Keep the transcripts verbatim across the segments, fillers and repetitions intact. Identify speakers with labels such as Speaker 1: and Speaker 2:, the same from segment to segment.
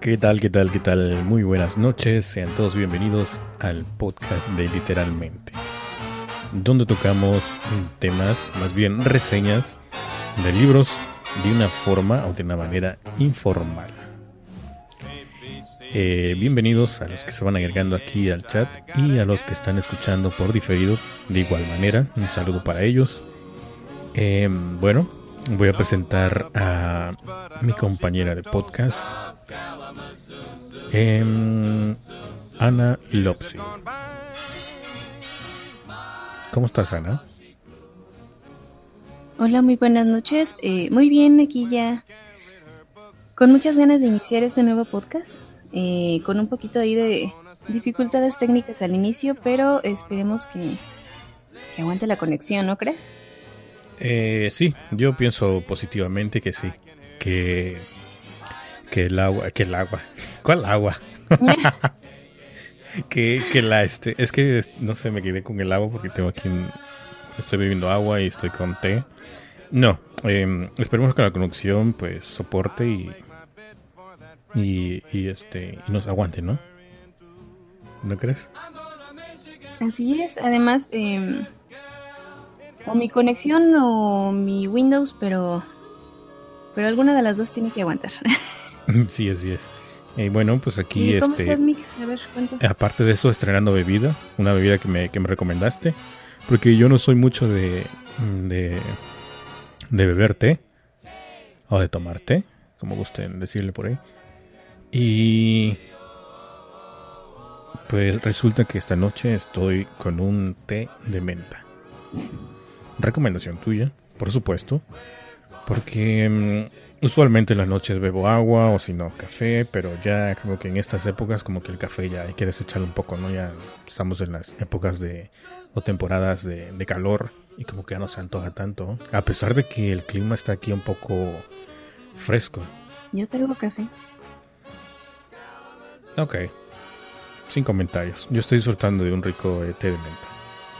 Speaker 1: ¿Qué tal, qué tal, qué tal? Muy buenas noches, sean todos bienvenidos al podcast de Literalmente, donde tocamos temas, más bien reseñas de libros de una forma o de una manera informal. Eh, bienvenidos a los que se van agregando aquí al chat y a los que están escuchando por diferido de igual manera. Un saludo para ellos. Eh, bueno, voy a presentar a mi compañera de podcast, eh, Ana Lopsi. ¿Cómo estás, Ana?
Speaker 2: Hola, muy buenas noches. Eh, muy bien, aquí ya con muchas ganas de iniciar este nuevo podcast, eh, con un poquito ahí de dificultades técnicas al inicio, pero esperemos que, pues, que aguante la conexión, ¿no crees?
Speaker 1: Eh, sí, yo pienso positivamente que sí, que que el agua, que el agua, ¿cuál agua? que, que la este, es que no sé, me quedé con el agua porque tengo aquí, un, estoy bebiendo agua y estoy con té. No, eh, esperemos que la conexión pues soporte y y, y este y nos aguante, ¿no? ¿No crees?
Speaker 2: Así es, además, eh, o mi conexión o mi Windows, pero pero alguna de las dos tiene que aguantar.
Speaker 1: Sí, así es. Y bueno, pues aquí
Speaker 2: ¿Y cómo
Speaker 1: este
Speaker 2: estás, Mix? A ver, cuéntame.
Speaker 1: aparte de eso, estrenando bebida, una bebida que me, que me recomendaste, porque yo no soy mucho de, de, de beber té, o de tomar té, como gusten decirle por ahí. Y pues resulta que esta noche estoy con un té de menta. Recomendación tuya, por supuesto, porque um, usualmente en las noches bebo agua o si no café, pero ya como que en estas épocas como que el café ya hay que desecharlo un poco, ¿no? Ya estamos en las épocas de o temporadas de, de calor y como que ya no se antoja tanto, a pesar de que el clima está aquí un poco fresco.
Speaker 2: Yo traigo café.
Speaker 1: Ok, sin comentarios. Yo estoy disfrutando de un rico eh, té de menta.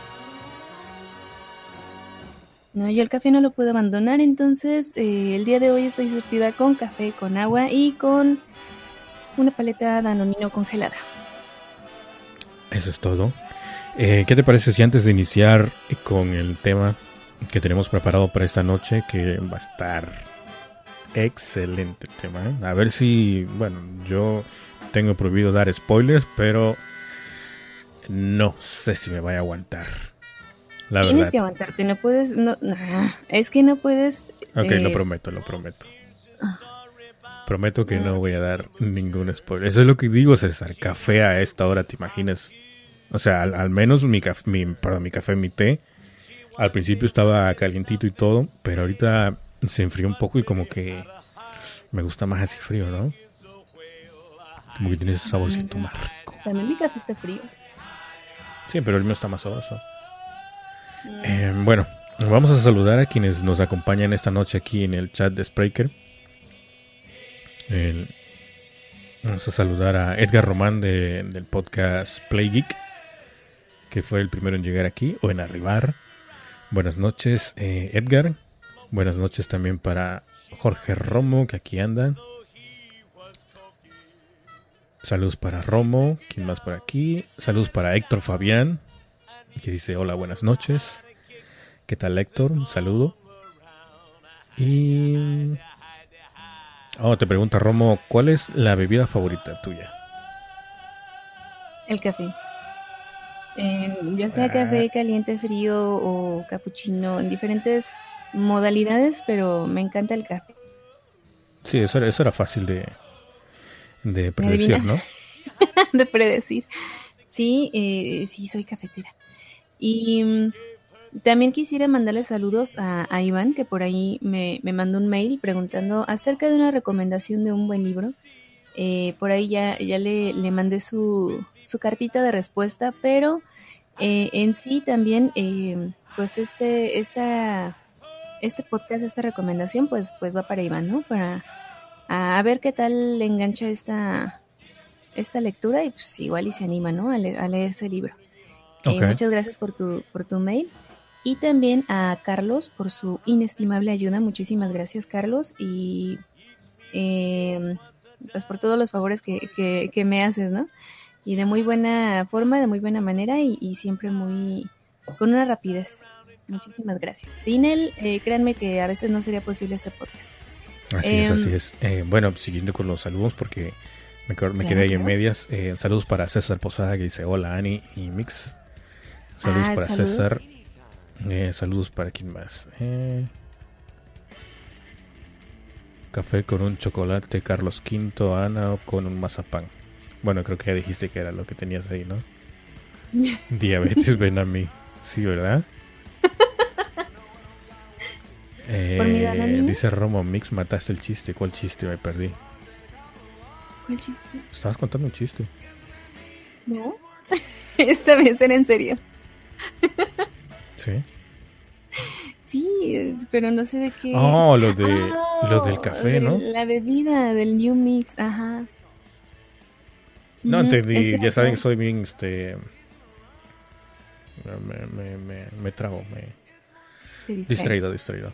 Speaker 2: No, yo el café no lo puedo abandonar, entonces eh, el día de hoy estoy surtida con café, con agua y con una paleta Danonino congelada.
Speaker 1: Eso es todo. Eh, ¿Qué te parece si antes de iniciar con el tema que tenemos preparado para esta noche, que va a estar excelente el tema, ¿eh? A ver si, bueno, yo tengo prohibido dar spoilers, pero no sé si me vaya a aguantar. La
Speaker 2: Tienes
Speaker 1: verdad.
Speaker 2: que aguantarte, no puedes, no, no, es que no puedes.
Speaker 1: Ok,
Speaker 2: eh,
Speaker 1: lo prometo, lo prometo. Prometo que no voy a dar ningún spoiler. Eso es lo que digo, César. Café a esta hora, ¿te imaginas? O sea, al, al menos mi café, mi, perdón, mi café, mi té, al principio estaba calientito y todo, pero ahorita se enfrió un poco y como que me gusta más así frío, ¿no? Como que tiene ese saborcito más rico.
Speaker 2: También mi café está frío.
Speaker 1: Sí, pero el mío está más sabroso. Eh, bueno, vamos a saludar a quienes nos acompañan esta noche aquí en el chat de Spreaker. El, vamos a saludar a Edgar Román de, del podcast Play Geek, que fue el primero en llegar aquí o en arribar. Buenas noches, eh, Edgar. Buenas noches también para Jorge Romo, que aquí anda. Saludos para Romo. ¿Quién más por aquí? Saludos para Héctor Fabián, que dice hola, buenas noches. ¿Qué tal, Héctor? Un saludo. Y... oh, te pregunta Romo, ¿cuál es la bebida favorita tuya?
Speaker 2: El café. Eh, ya sea
Speaker 1: Ah.
Speaker 2: café caliente, frío o capuchino, en diferentes modalidades, pero me encanta el café.
Speaker 1: Sí, eso era, eso era fácil de, de predecir,
Speaker 2: adivina?
Speaker 1: ¿no?
Speaker 2: De predecir. Sí, eh, sí, soy cafetera. Y mm, también quisiera mandarle saludos a, a Iván, que por ahí me, me mandó un mail preguntando acerca de una recomendación de un buen libro. Eh, por ahí ya, ya le, le mandé su, su cartita de respuesta, pero eh, en sí también, eh, pues este, esta, este podcast, esta recomendación, pues, pues va para Iván, ¿no? Para a, a ver qué tal le engancha esta, esta lectura y pues igual y se anima, ¿no? A, le, a leer ese libro.
Speaker 1: Ok.
Speaker 2: Eh, muchas gracias por tu, por tu mail. Y también a Carlos por su inestimable ayuda. Muchísimas gracias, Carlos. Y eh, pues por todos los favores que, que, que me haces, ¿no? Y de muy buena forma, de muy buena manera y, y siempre muy, con una rapidez. Muchísimas gracias. Sin él, eh, créanme que a veces no sería posible este podcast.
Speaker 1: Así
Speaker 2: eh,
Speaker 1: es, así es. Eh, bueno, siguiendo con los saludos porque me, me
Speaker 2: claro,
Speaker 1: quedé ahí
Speaker 2: claro.
Speaker 1: en medias. Eh, saludos para César Posada que dice hola Ani y Mix. Saludos
Speaker 2: ah,
Speaker 1: para
Speaker 2: saludos.
Speaker 1: César. Eh, saludos para quién más. Eh, café con un chocolate, Carlos Quinto, Ana o con un mazapán. Bueno, creo que ya dijiste que era lo que tenías ahí, ¿no? Diabetes, ven a mí. Sí, ¿verdad? Eh,
Speaker 2: ¿Por mi Danone?
Speaker 1: dice Romo Mix, mataste el chiste. ¿Cuál chiste? Me perdí.
Speaker 2: ¿Cuál chiste?
Speaker 1: Estabas contando un chiste.
Speaker 2: ¿No? Esta vez era en serio.
Speaker 1: Sí.
Speaker 2: Sí, pero no sé de qué.
Speaker 1: Oh, lo de
Speaker 2: oh,
Speaker 1: los del café,
Speaker 2: de
Speaker 1: ¿no?
Speaker 2: La bebida del New Mix, ajá.
Speaker 1: No
Speaker 2: Ujú,
Speaker 1: entendí,
Speaker 2: es que
Speaker 1: ya
Speaker 2: no
Speaker 1: saben
Speaker 2: sé.
Speaker 1: que soy bien, este... Me, me, me, me trago, me...
Speaker 2: Te distrae.
Speaker 1: Distraído, distraído.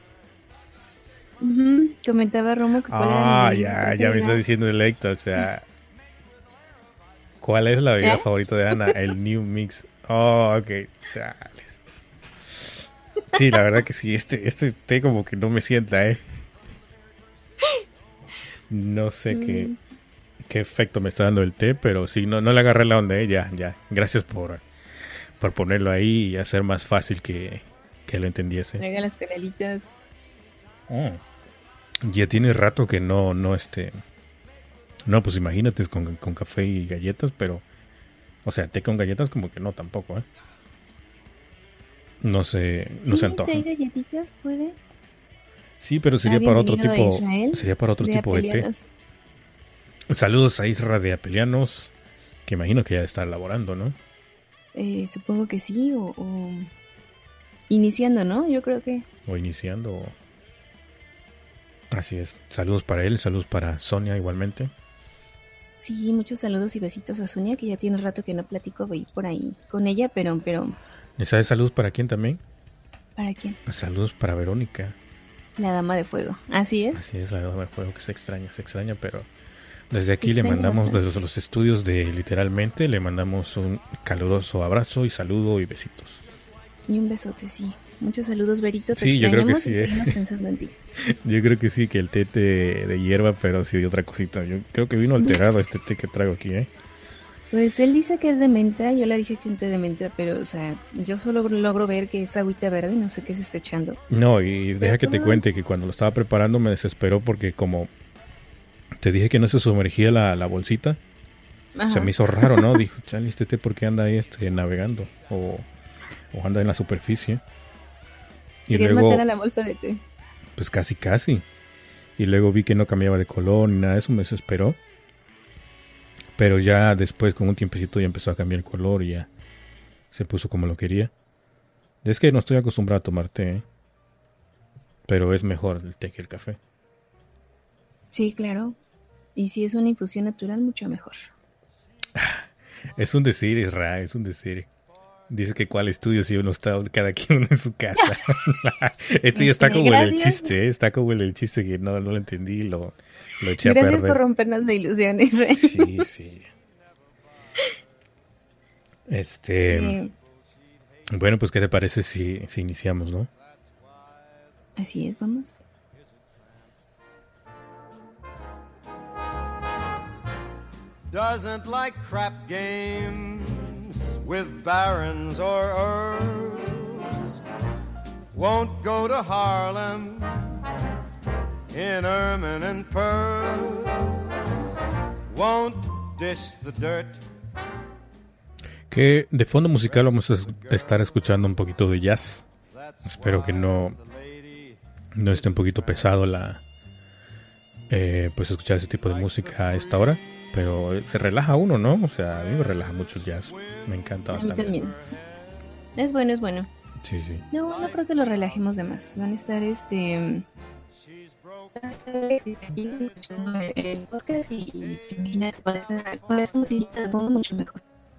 Speaker 2: Ujú, comentaba Romo que cuál era
Speaker 1: Ah,
Speaker 2: mi
Speaker 1: ya, ya me
Speaker 2: preferida.
Speaker 1: está diciendo el Héctor, o sea... ¿Cuál es la bebida
Speaker 2: ¿Eh?
Speaker 1: favorita de Ana? El New Mix. Oh, ok, chales. Sí, la verdad que sí, este, este té como que no me sienta, ¿eh? No sé qué,
Speaker 2: Mm,
Speaker 1: qué efecto me está dando el té, pero sí, no, no le agarré la onda, ¿eh? Ya, ya. Gracias por, por ponerlo ahí y hacer más fácil que, que lo entendiese.
Speaker 2: traiga las canelitas.
Speaker 1: Mm. Ya tiene rato que no, no, este... No, pues imagínate, con, con café y galletas, pero... O sea, té con galletas como que no tampoco, ¿eh? No se, no
Speaker 2: Sí,
Speaker 1: se antoja.
Speaker 2: té y galletitas puede.
Speaker 1: Sí, pero sería
Speaker 2: Ah,
Speaker 1: para otro
Speaker 2: bienvenido a
Speaker 1: tipo...
Speaker 2: Israel,
Speaker 1: Sería para otro
Speaker 2: de
Speaker 1: tipo de té.
Speaker 2: Apelianos.
Speaker 1: Saludos a Isra de Apelianos, que imagino que ya está elaborando, ¿no?
Speaker 2: Eh, supongo que sí, o, o iniciando, ¿no? Yo creo que.
Speaker 1: O iniciando. o- Así es. Saludos para él, saludos para Sonia igualmente.
Speaker 2: Sí, muchos saludos y besitos a Sonia, que ya tiene rato que no platico, voy por ahí con ella, pero, pero,
Speaker 1: ¿Y sabes saludos para quién también?
Speaker 2: ¿para quién?
Speaker 1: Saludos para Verónica.
Speaker 2: La dama de fuego. Así es.
Speaker 1: Así es, la dama de fuego que se extraña, se extraña, pero desde aquí
Speaker 2: Se
Speaker 1: le
Speaker 2: extraña
Speaker 1: mandamos,
Speaker 2: bastante.
Speaker 1: desde los estudios de Literalmente, le mandamos un caluroso abrazo y saludo y besitos.
Speaker 2: Y un besote, sí. Muchos saludos, Berito. Te
Speaker 1: Sí, yo creo que
Speaker 2: extrañamos
Speaker 1: sí,
Speaker 2: y
Speaker 1: eh.
Speaker 2: seguimos pensando en ti.
Speaker 1: Yo creo que sí, que el té de, de hierba, pero sí de otra cosita. Yo creo que vino alterado este té que traigo aquí, ¿eh?
Speaker 2: Pues él dice que es de menta, yo le dije que un té de menta, pero, o sea, yo solo logro ver que es agüita verde, no sé qué se está echando.
Speaker 1: No, y deja que te
Speaker 2: Pero-
Speaker 1: cuente que cuando lo estaba preparando me desesperó porque como te dije que no se sumergía la, la bolsita,
Speaker 2: Ajá.
Speaker 1: se me hizo raro, ¿no? Dijo, chale, este té, ¿por qué anda ahí este, navegando? O, o anda en la superficie. Y
Speaker 2: Querías
Speaker 1: luego,
Speaker 2: matar a la bolsa de té.
Speaker 1: pues casi, casi. Y luego vi que no cambiaba de color ni nada de eso, me desesperó. Pero ya después, con un tiempecito, ya empezó a cambiar el color y ya se puso como lo quería. Es que no estoy acostumbrado a tomar té, ¿eh? Pero es mejor el té que el café.
Speaker 2: Sí, claro. Y si es una infusión natural, mucho mejor.
Speaker 1: Es un decir, Israel, es un decir. Dice que cuál estudio si uno está cada quien uno en su casa. Esto ya está como en el
Speaker 2: Gracias.
Speaker 1: chiste, ¿eh? Está como en el chiste que no, no lo entendí, lo, lo eché a
Speaker 2: Gracias por
Speaker 1: perder.
Speaker 2: rompernos la ilusión, Israel.
Speaker 1: Sí, sí. Este,
Speaker 2: Eh,
Speaker 1: bueno, pues ¿qué te parece si, si iniciamos, no?
Speaker 2: así es, vamos.
Speaker 3: Doesn't like crap games with barons or earls. Won't go to Harlem in ermine and pearls. Won't dish the dirt.
Speaker 1: Que de fondo musical vamos a es- estar escuchando un poquito de jazz. Espero que no, no esté un poquito pesado la eh, pues escuchar ese tipo de música a esta hora. Pero se relaja uno, ¿no? O sea, a mí me relaja mucho el jazz. Me encanta
Speaker 2: A mí
Speaker 1: bastante.
Speaker 2: también. Es bueno, es bueno.
Speaker 1: Sí, sí.
Speaker 2: No, no creo que lo relajemos de más. Van a estar, este... Van a estar escuchando el- el podcast y, y se imaginan con esa, con esa musiquita de fondo mucho mejor.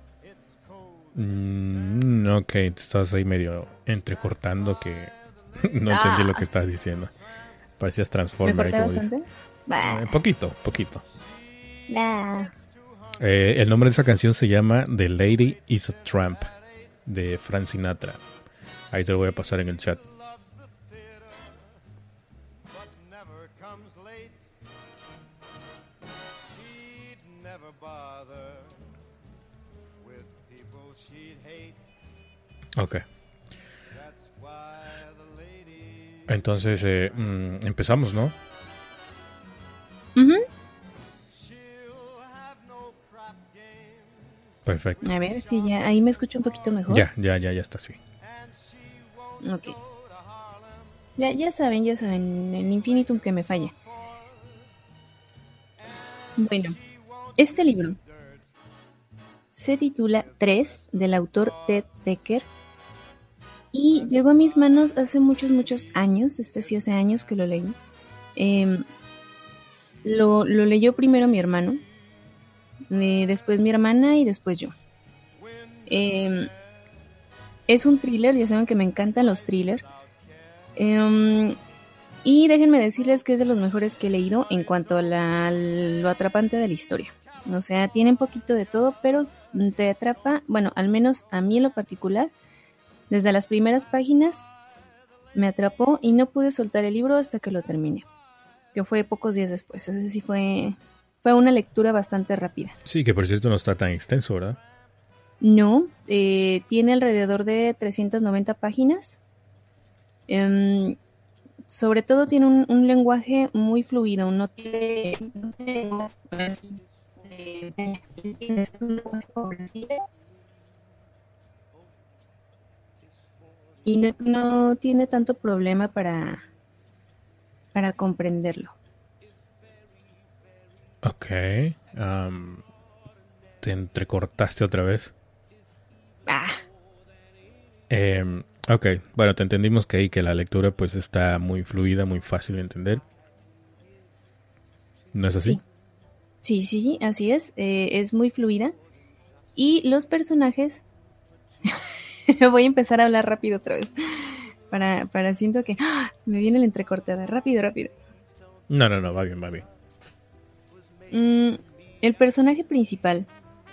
Speaker 1: Mm, ok, te estás ahí medio entrecortando que no entendí
Speaker 2: Ah.
Speaker 1: lo que estás diciendo. Parecías
Speaker 2: ¿Me
Speaker 1: Transformer ahí
Speaker 2: corté
Speaker 1: como dices.
Speaker 2: bastante? Bah,
Speaker 1: Eh, poquito, poquito.
Speaker 2: nah.
Speaker 1: Eh, el nombre de esa canción se llama The Lady is a Tramp, de Frank Sinatra. Ahí te lo voy a pasar en el chat.
Speaker 3: but never comes late. She'd never bother with people she'd hate.
Speaker 1: Ok.
Speaker 3: That's why the lady
Speaker 1: Entonces, eh, mm, empezamos, ¿no?
Speaker 2: Ujú.
Speaker 3: she'll have no crap games
Speaker 1: Perfecto.
Speaker 2: A ver si ya ahí me escucho un poquito mejor.
Speaker 1: Ya, ya, ya, ya estás bien.
Speaker 3: and she won't
Speaker 2: Ok.
Speaker 3: go to Harlem.
Speaker 2: Ya, ya saben, ya saben, el infinitum que me falla. Bueno, este libro se titula Tres, del autor Ted Dekker, y llegó a mis manos hace muchos, muchos años. Este sí hace años que lo leí. Em, lo, lo leyó primero mi hermano, eh, después mi hermana y después yo. Em, es un thriller, ya saben que me encantan los thrillers. Em, y déjenme decirles que es de los mejores que he leído en cuanto a la- lo atrapante de la historia. O sea, tiene un poquito de todo, pero te atrapa, bueno, al menos a mí en lo particular, desde las primeras páginas me atrapó y no pude soltar el libro hasta que lo terminé, que fue pocos días después. Ese sí fue, fue una lectura bastante rápida.
Speaker 1: Sí, que por cierto no está tan extenso, ¿verdad?
Speaker 2: No, eh, tiene alrededor de trescientas noventa páginas. Em, sobre todo tiene un, un lenguaje muy fluido, no tiene, no tiene lenguaje así, eh, ¿entiendes? Es un lenguaje comprensible y no, no tiene tanto problema para, para comprenderlo.
Speaker 1: Ok. am, te entrecortaste otra vez.
Speaker 2: Ah,
Speaker 1: Em, ok, bueno, te entendimos que ahí que la lectura pues está muy fluida, muy fácil de entender. ¿No es así?
Speaker 2: sí, sí, sí, así es, eh, es muy fluida y los personajes, voy a empezar a hablar rápido otra vez, para, para siento que ¡ah! Me viene la entrecortada, rápido, rápido.
Speaker 1: No, no, no, va bien, va bien.
Speaker 2: Mm, el personaje principal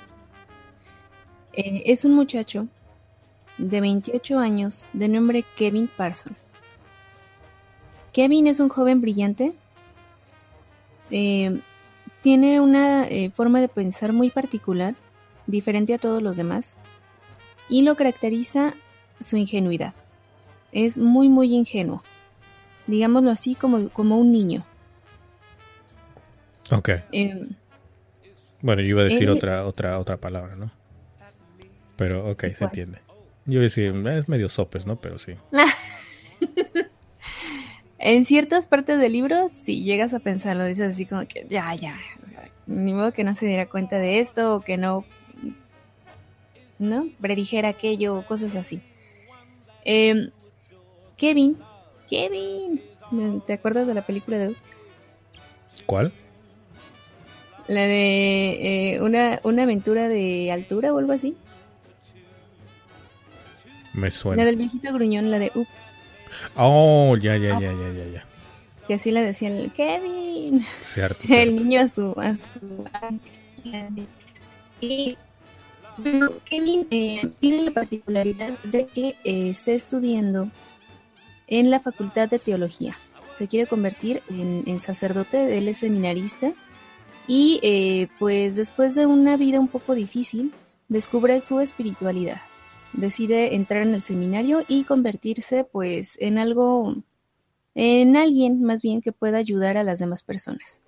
Speaker 2: eh, es un muchacho de veintiocho años de nombre Kevin Parson. Kevin es un joven brillante, eh, tiene una eh, forma de pensar muy particular, diferente a todos los demás, y lo caracteriza su ingenuidad. Es muy, muy ingenuo, digámoslo así, como, como un niño.
Speaker 1: Ok.
Speaker 2: Eh,
Speaker 1: Bueno, yo iba a decir
Speaker 2: Él-
Speaker 1: otra, otra, otra palabra, ¿no? Pero ok, se
Speaker 2: ¿Cuál?
Speaker 1: entiende. Yo iba a decir, es medio sopes, ¿no? Pero sí.
Speaker 2: En ciertas partes del libro, si llegas a pensarlo, dices así como que ya, ya, o sea, ni modo que no se diera cuenta de esto o que no, ¿no? Predijera aquello o cosas así. Eh, Kevin, Kevin, ¿te acuerdas de la película de
Speaker 1: ¿Cuál?
Speaker 2: la de eh, una, una aventura de altura o algo así?
Speaker 1: Me suena.
Speaker 2: La del viejito gruñón, la de Up,
Speaker 1: Oh, ya, ya, ya, ya, ya, ya.
Speaker 2: que así le decían Kevin.
Speaker 1: Cierto,
Speaker 2: El
Speaker 1: cierto.
Speaker 2: niño a su, a su ángel. Y bueno, Kevin eh, tiene la particularidad de que eh, está estudiando en la Facultad de Teología. Se quiere convertir en, en sacerdote, él es seminarista y eh, pues después de una vida un poco difícil descubre su espiritualidad. Decide entrar en el seminario y convertirse pues en algo, en alguien más bien que pueda ayudar a las demás personas.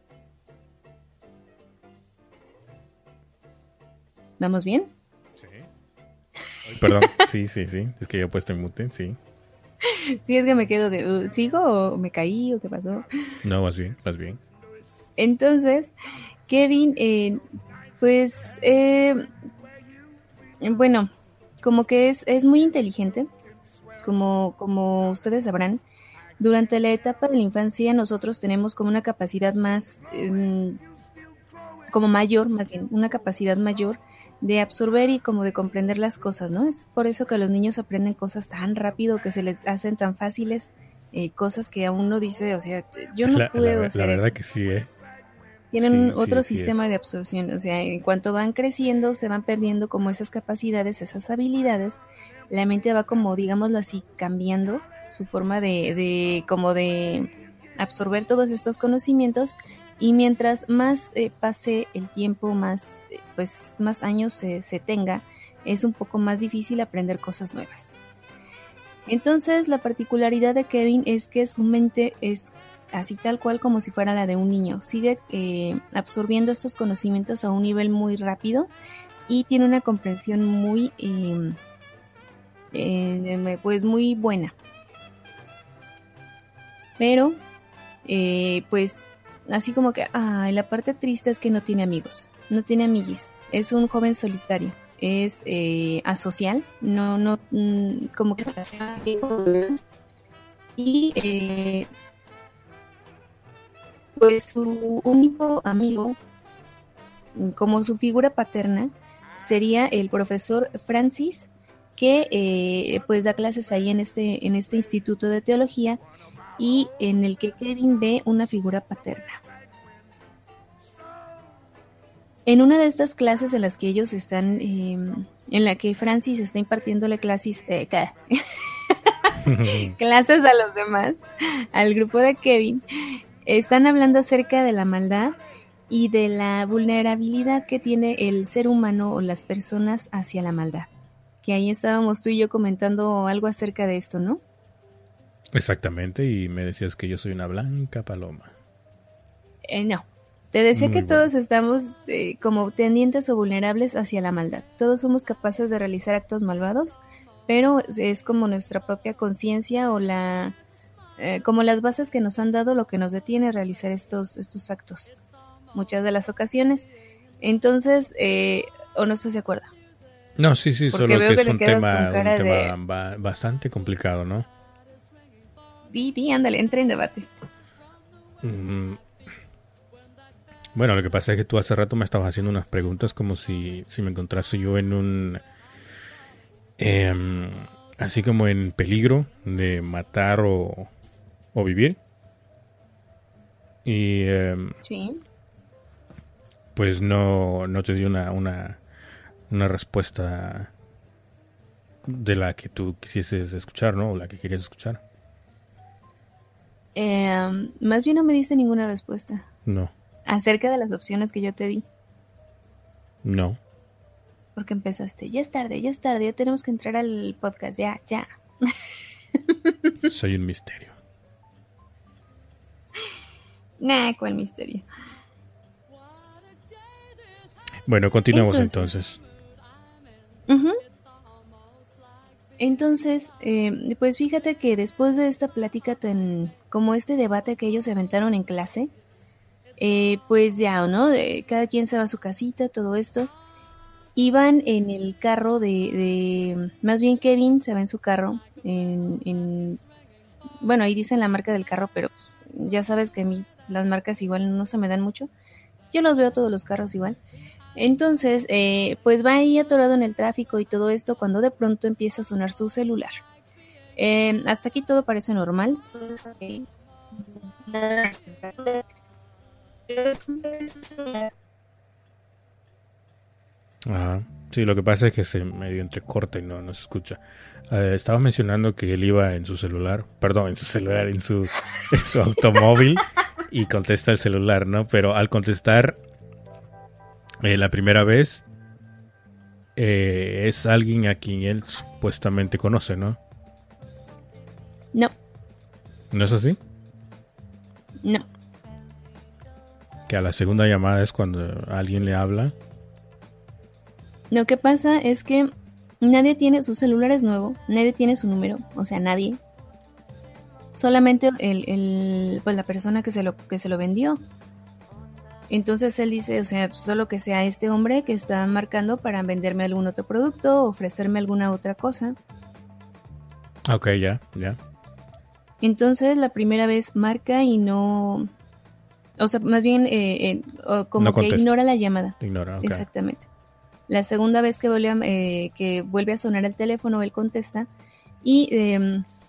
Speaker 2: ¿Vamos bien?
Speaker 1: Sí. Ay, perdón, sí, sí, sí. Es que yo he puesto en mute, sí.
Speaker 2: Sí, es que me quedo de, uh, ¿sigo o me caí o qué pasó?
Speaker 1: No, más bien, más bien.
Speaker 2: Entonces, Kevin, eh, pues, eh, bueno, como que es, es muy inteligente, como, como ustedes sabrán. Durante la etapa de la infancia nosotros tenemos como una capacidad más, eh, como mayor, más bien, una capacidad mayor de absorber y como de comprender las cosas, ¿no? Es por eso que los niños aprenden cosas tan rápido, que se les hacen tan fáciles eh, cosas que a uno dice, o sea, yo no
Speaker 1: La,
Speaker 2: puedo
Speaker 1: la, la
Speaker 2: hacer
Speaker 1: verdad
Speaker 2: eso.
Speaker 1: que sí, ¿eh?
Speaker 2: Tienen
Speaker 1: Sí,
Speaker 2: otro
Speaker 1: sí, sí
Speaker 2: sistema
Speaker 1: es.
Speaker 2: de absorción, o sea, en cuanto van creciendo, se van perdiendo como esas capacidades, esas habilidades, la mente va como, digámoslo así, cambiando su forma de, de como de absorber todos estos conocimientos, y mientras más eh, pase el tiempo, más eh, pues más años se, se tenga, es un poco más difícil aprender cosas nuevas. Entonces, la particularidad de Kevin es que su mente es así tal cual como si fuera la de un niño. Sigue eh, absorbiendo estos conocimientos a un nivel muy rápido y tiene una comprensión muy, eh, eh, pues muy buena. Pero, eh, pues, así como que, ah, la parte triste es que no tiene amigos, no tiene amiguis. Es un joven solitario. Es eh, asocial, no, no, mm, como que y eh, pues su único amigo, como su figura paterna, sería el profesor Francis, que eh, pues da clases ahí en este, en este instituto de teología, y en el que Kevin ve una figura paterna. En una de estas clases en las que ellos están, eh, en la que Francis está impartiéndole clases, eh, clases a los demás, al grupo de Kevin, están hablando acerca de la maldad y de la vulnerabilidad que tiene el ser humano o las personas hacia la maldad. Que ahí estábamos tú y yo comentando algo acerca de esto, ¿no?
Speaker 1: Exactamente, y me decías que yo soy una blanca paloma.
Speaker 2: Eh, no. Te decía
Speaker 1: Muy
Speaker 2: que
Speaker 1: bueno.
Speaker 2: todos estamos eh, como tendientes o vulnerables hacia la maldad. Todos somos capaces de realizar actos malvados, pero es como nuestra propia conciencia o la eh, como las bases que nos han dado lo que nos detiene a realizar estos, estos actos. Muchas de las ocasiones. Entonces, eh, o no estás de acuerdo.
Speaker 1: No, sí, sí,
Speaker 2: Porque
Speaker 1: solo
Speaker 2: veo
Speaker 1: que
Speaker 2: que
Speaker 1: es
Speaker 2: te
Speaker 1: un
Speaker 2: quedas
Speaker 1: tema,
Speaker 2: con
Speaker 1: un
Speaker 2: cara
Speaker 1: tema
Speaker 2: de...
Speaker 1: ba- bastante complicado, ¿no?
Speaker 2: Di, di, ándale, entra en debate.
Speaker 1: Mm, Bueno, lo que pasa es que tú hace rato me estabas haciendo unas preguntas como si, si me encontrase yo en un... em, así como en peligro de matar o, o vivir. Y em,
Speaker 2: Sí.
Speaker 1: pues no, no te di una, una, una respuesta de la que tú quisieses escuchar, ¿no? O la que querías escuchar.
Speaker 2: Eh, más bien no me diste ninguna respuesta
Speaker 1: No,
Speaker 2: acerca de las opciones que yo te di.
Speaker 1: no.
Speaker 2: Porque empezaste, ya es tarde, ya es tarde, ya tenemos que entrar al podcast, ya, ya.
Speaker 1: Soy un misterio.
Speaker 2: Nah, cuál misterio.
Speaker 1: Bueno, continuamos entonces.
Speaker 2: Entonces, ujú. Entonces, eh, pues fíjate que después de esta plática tan, como este debate que ellos se aventaron en clase, eh, pues ya, ¿no? Eh, cada quien se va a su casita, todo esto. Iban en el carro de, de, más bien Kevin se va en su carro, en, en, bueno, ahí dicen la marca del carro, pero ya sabes que a mí las marcas igual no se me dan mucho. Yo los veo todos los carros igual. Entonces, eh, pues va ahí atorado en el tráfico y todo esto cuando de pronto empieza a sonar su celular. Eh, hasta aquí todo parece normal. Todo es ok. Nada espectacular. Pero resulta que su celular...
Speaker 1: Ajá. Sí, lo que pasa es que se medio entrecorta y no, no se escucha. Eh, estabas mencionando que él iba en su celular, perdón, en su celular, en su, en su automóvil y contesta el celular, ¿no? Pero al contestar eh, la primera vez eh, es alguien a quien él supuestamente conoce, ¿no?
Speaker 2: No,
Speaker 1: ¿No es así?
Speaker 2: no.
Speaker 1: Que a la segunda llamada es cuando alguien le habla.
Speaker 2: Lo que pasa es que nadie tiene, su celular es nuevo, nadie tiene su número, o sea, nadie. Solamente el, el, pues la persona que se lo, que se lo vendió. Entonces él dice, o sea, solo que sea este hombre que está marcando para venderme algún otro producto, ofrecerme alguna otra cosa.
Speaker 1: Ok, ya, ya.
Speaker 2: Entonces la primera vez marca y no, o sea, más bien eh, eh, o como
Speaker 1: No
Speaker 2: que
Speaker 1: contesta.
Speaker 2: ignora la llamada.
Speaker 1: Ignora, ok.
Speaker 2: Exactamente. La segunda vez que vuelve a, eh, que vuelve a sonar el teléfono, él contesta y eh,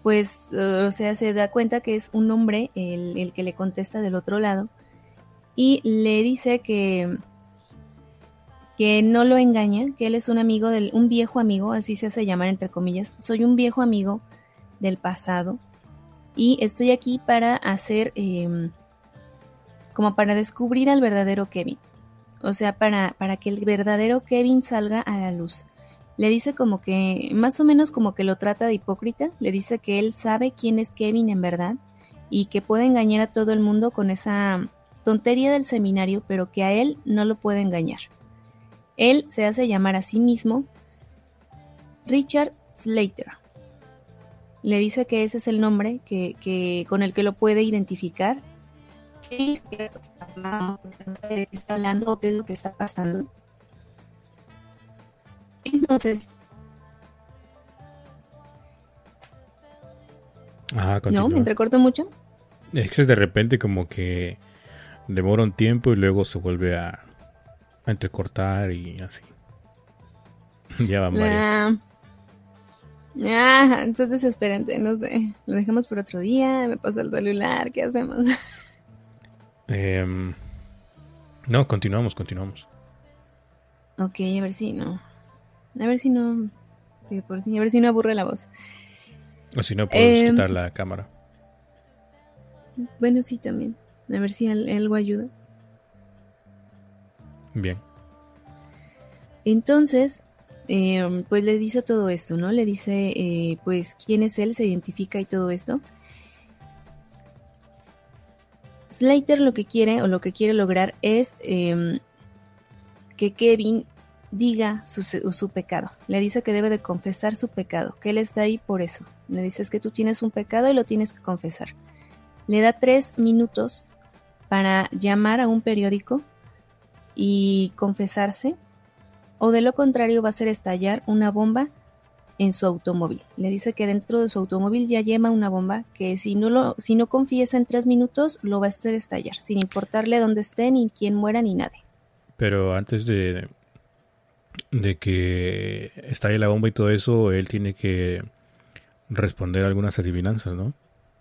Speaker 2: pues, uh, o sea, se da cuenta que es un hombre el, el que le contesta del otro lado y le dice que, que no lo engaña, que él es un amigo, del, un viejo amigo, así se hace llamar entre comillas, soy un viejo amigo del pasado y estoy aquí para hacer, eh, como para descubrir al verdadero Kevin, o sea, para, para que el verdadero Kevin salga a la luz. Le dice como que, más o menos como que lo trata de hipócrita, le dice que él sabe quién es Kevin en verdad y que puede engañar a todo el mundo con esa tontería del seminario, pero que a él no lo puede engañar. Él se hace llamar a sí mismo Richard Slater. Le dice que ese es el nombre que, que, con el que lo puede identificar. ¿Qué es que no sabe de qué está hablando o qué es lo que está pasando? Entonces,
Speaker 1: Ajá, continúa.
Speaker 2: ¿no? ¿Me entrecorto mucho?
Speaker 1: Es que de repente como que demora un tiempo y luego se vuelve a, a entrecortar y así. Ya van varias.
Speaker 2: Ah, ah, eso es desesperante, no sé. Lo dejamos por otro día, me pasa el celular, ¿qué hacemos?
Speaker 1: Em, no, continuamos, continuamos.
Speaker 2: Ok, a ver si no. A ver si no. Sí, por sí, a ver si no aburre la voz.
Speaker 1: O si no, puedes
Speaker 2: Em,
Speaker 1: quitar la cámara.
Speaker 2: Bueno, sí, también. A ver si al- algo ayuda.
Speaker 1: Bien.
Speaker 2: Entonces, eh, pues le dice todo esto, ¿no? Le dice, eh, pues, quién es él, se identifica y todo esto. Slater lo que quiere o lo que quiere lograr es eh, que Kevin diga su, su pecado. Le dice que debe de confesar su pecado, que él está ahí por eso. Le dice es que tú tienes un pecado y lo tienes que confesar. Le da tres minutos para llamar a un periódico y confesarse, o de lo contrario va a hacer estallar una bomba en su automóvil. Le dice que dentro de su automóvil ya lleva una bomba que si no lo, si no confiesa en tres minutos lo va a hacer estallar, sin importarle dónde esté, ni quién muera, ni nadie.
Speaker 1: Pero antes de, de que estalle la bomba y todo eso, él tiene que responder algunas adivinanzas, ¿no?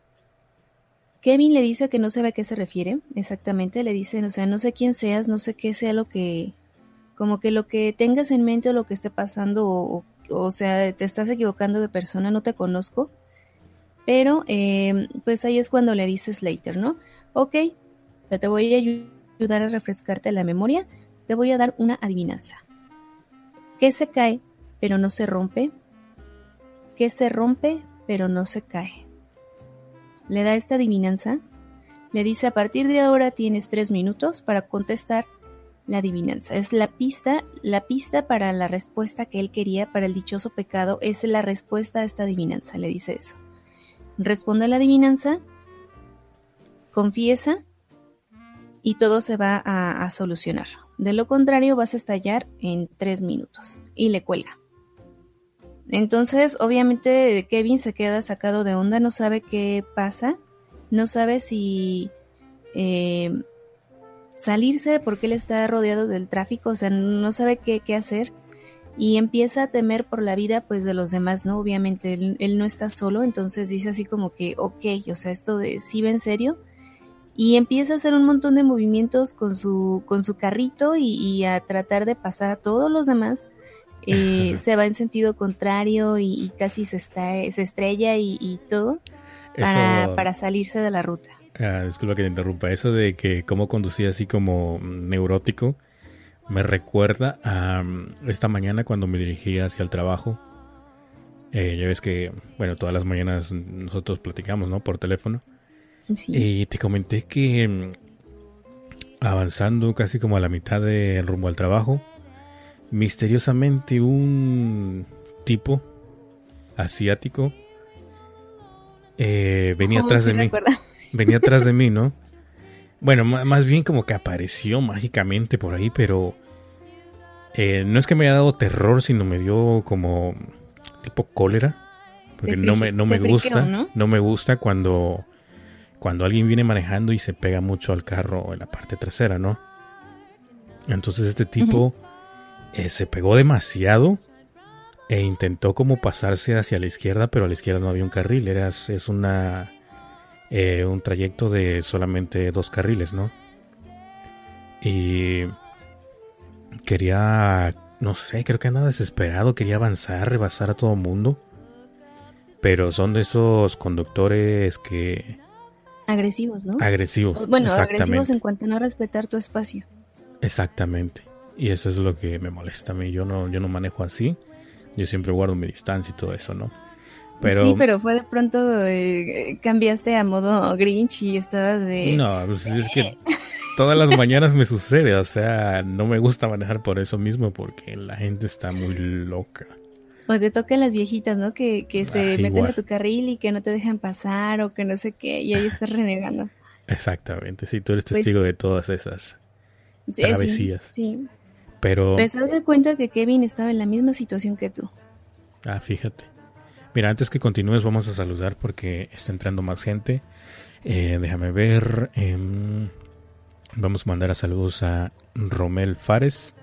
Speaker 2: Kevin le dice que no sabe a qué se refiere exactamente, le dice, o sea, no sé quién seas, no sé qué sea lo que, como que lo que tengas en mente o lo que esté pasando, o, o, o sea, te estás equivocando de persona, no te conozco, pero eh, pues ahí es cuando le dice Slater, ¿no? Ok, pero te voy a ayudar a refrescarte la memoria, te voy a dar una adivinanza. ¿Qué se cae pero no se rompe? ¿Qué se rompe pero no se cae? Le da esta adivinanza, le dice a partir de ahora tienes tres minutos para contestar la adivinanza. Es la pista, la pista para la respuesta que él quería, para el dichoso pecado, es la respuesta a esta adivinanza, le dice eso. Responde a la adivinanza, confiesa y todo se va a, a solucionar. De lo contrario vas a estallar en tres minutos y le cuelga. Entonces, obviamente, Kevin se queda sacado de onda, no sabe qué pasa, no sabe si eh, salirse porque él está rodeado del tráfico, o sea, no sabe qué, qué hacer y empieza a temer por la vida, pues, de los demás, ¿no? Obviamente, él, él no está solo, entonces dice así como que, ok, o sea, esto de, sí va en serio, y empieza a hacer un montón de movimientos con su, con su carrito y, y a tratar de pasar a todos los demás. Eh, se va en sentido contrario y, y casi se, está, se estrella y, y todo para,
Speaker 1: Eso,
Speaker 2: para salirse de la ruta.
Speaker 1: ah, disculpa que te interrumpa. Eso de que cómo conducía así como mm, neurótico me recuerda a mm, esta mañana cuando me dirigí hacia el trabajo. Eh, ya ves que, bueno, todas las mañanas nosotros platicamos, ¿no? Por teléfono.
Speaker 2: Sí.
Speaker 1: Y te comenté que mm, avanzando casi como a la mitad de rumbo al trabajo, misteriosamente un tipo asiático eh, venía
Speaker 2: Oh,
Speaker 1: atrás
Speaker 2: sí
Speaker 1: de mí.
Speaker 2: recuerda.
Speaker 1: Venía atrás de mí, ¿no? Bueno, m- más bien como que apareció mágicamente por ahí, pero eh, no es que me haya dado terror, sino me dio como tipo cólera, porque
Speaker 2: Te
Speaker 1: no me,
Speaker 2: friki-
Speaker 1: no me
Speaker 2: te friqueó,
Speaker 1: gusta,
Speaker 2: ¿no?
Speaker 1: no me gusta cuando, cuando alguien viene manejando y se pega mucho al carro en la parte trasera, ¿no? Entonces este tipo eh, se pegó demasiado e intentó como pasarse hacia la izquierda, pero a la izquierda no había un carril, era, es una eh, un trayecto de solamente dos carriles, ¿no? Y quería, no sé, creo que andaba desesperado, quería avanzar, rebasar a todo mundo, pero son de esos conductores que...
Speaker 2: Agresivos, ¿no?
Speaker 1: Agresivos,
Speaker 2: Bueno,
Speaker 1: exactamente.
Speaker 2: agresivos en cuanto a no respetar tu espacio.
Speaker 1: Exactamente. Y eso es lo que me molesta a mí. Yo no, yo no manejo así. Yo siempre guardo mi distancia y todo eso, ¿no? Pero,
Speaker 2: sí, pero fue de pronto eh, cambiaste a modo Grinch y estabas de...
Speaker 1: no, pues es que todas las mañanas me sucede. O sea, no me gusta manejar por eso mismo, porque la gente está muy loca.
Speaker 2: O te tocan las viejitas, ¿no? Que, que se
Speaker 1: Ah,
Speaker 2: meten
Speaker 1: igual.
Speaker 2: a tu carril y que no te dejan pasar o que no sé qué, y ahí estás renegando.
Speaker 1: Exactamente, sí, tú eres
Speaker 2: Pues-
Speaker 1: testigo de todas esas
Speaker 2: Sí,
Speaker 1: travesías.
Speaker 2: Sí, sí.
Speaker 1: Pero,
Speaker 2: Pues te das cuenta que Kevin estaba en la misma situación que tú.
Speaker 1: ah, fíjate. Mira, antes que continúes vamos a saludar porque está entrando más gente. Eh, déjame ver. em, vamos a mandar a saludos a Romel Fares,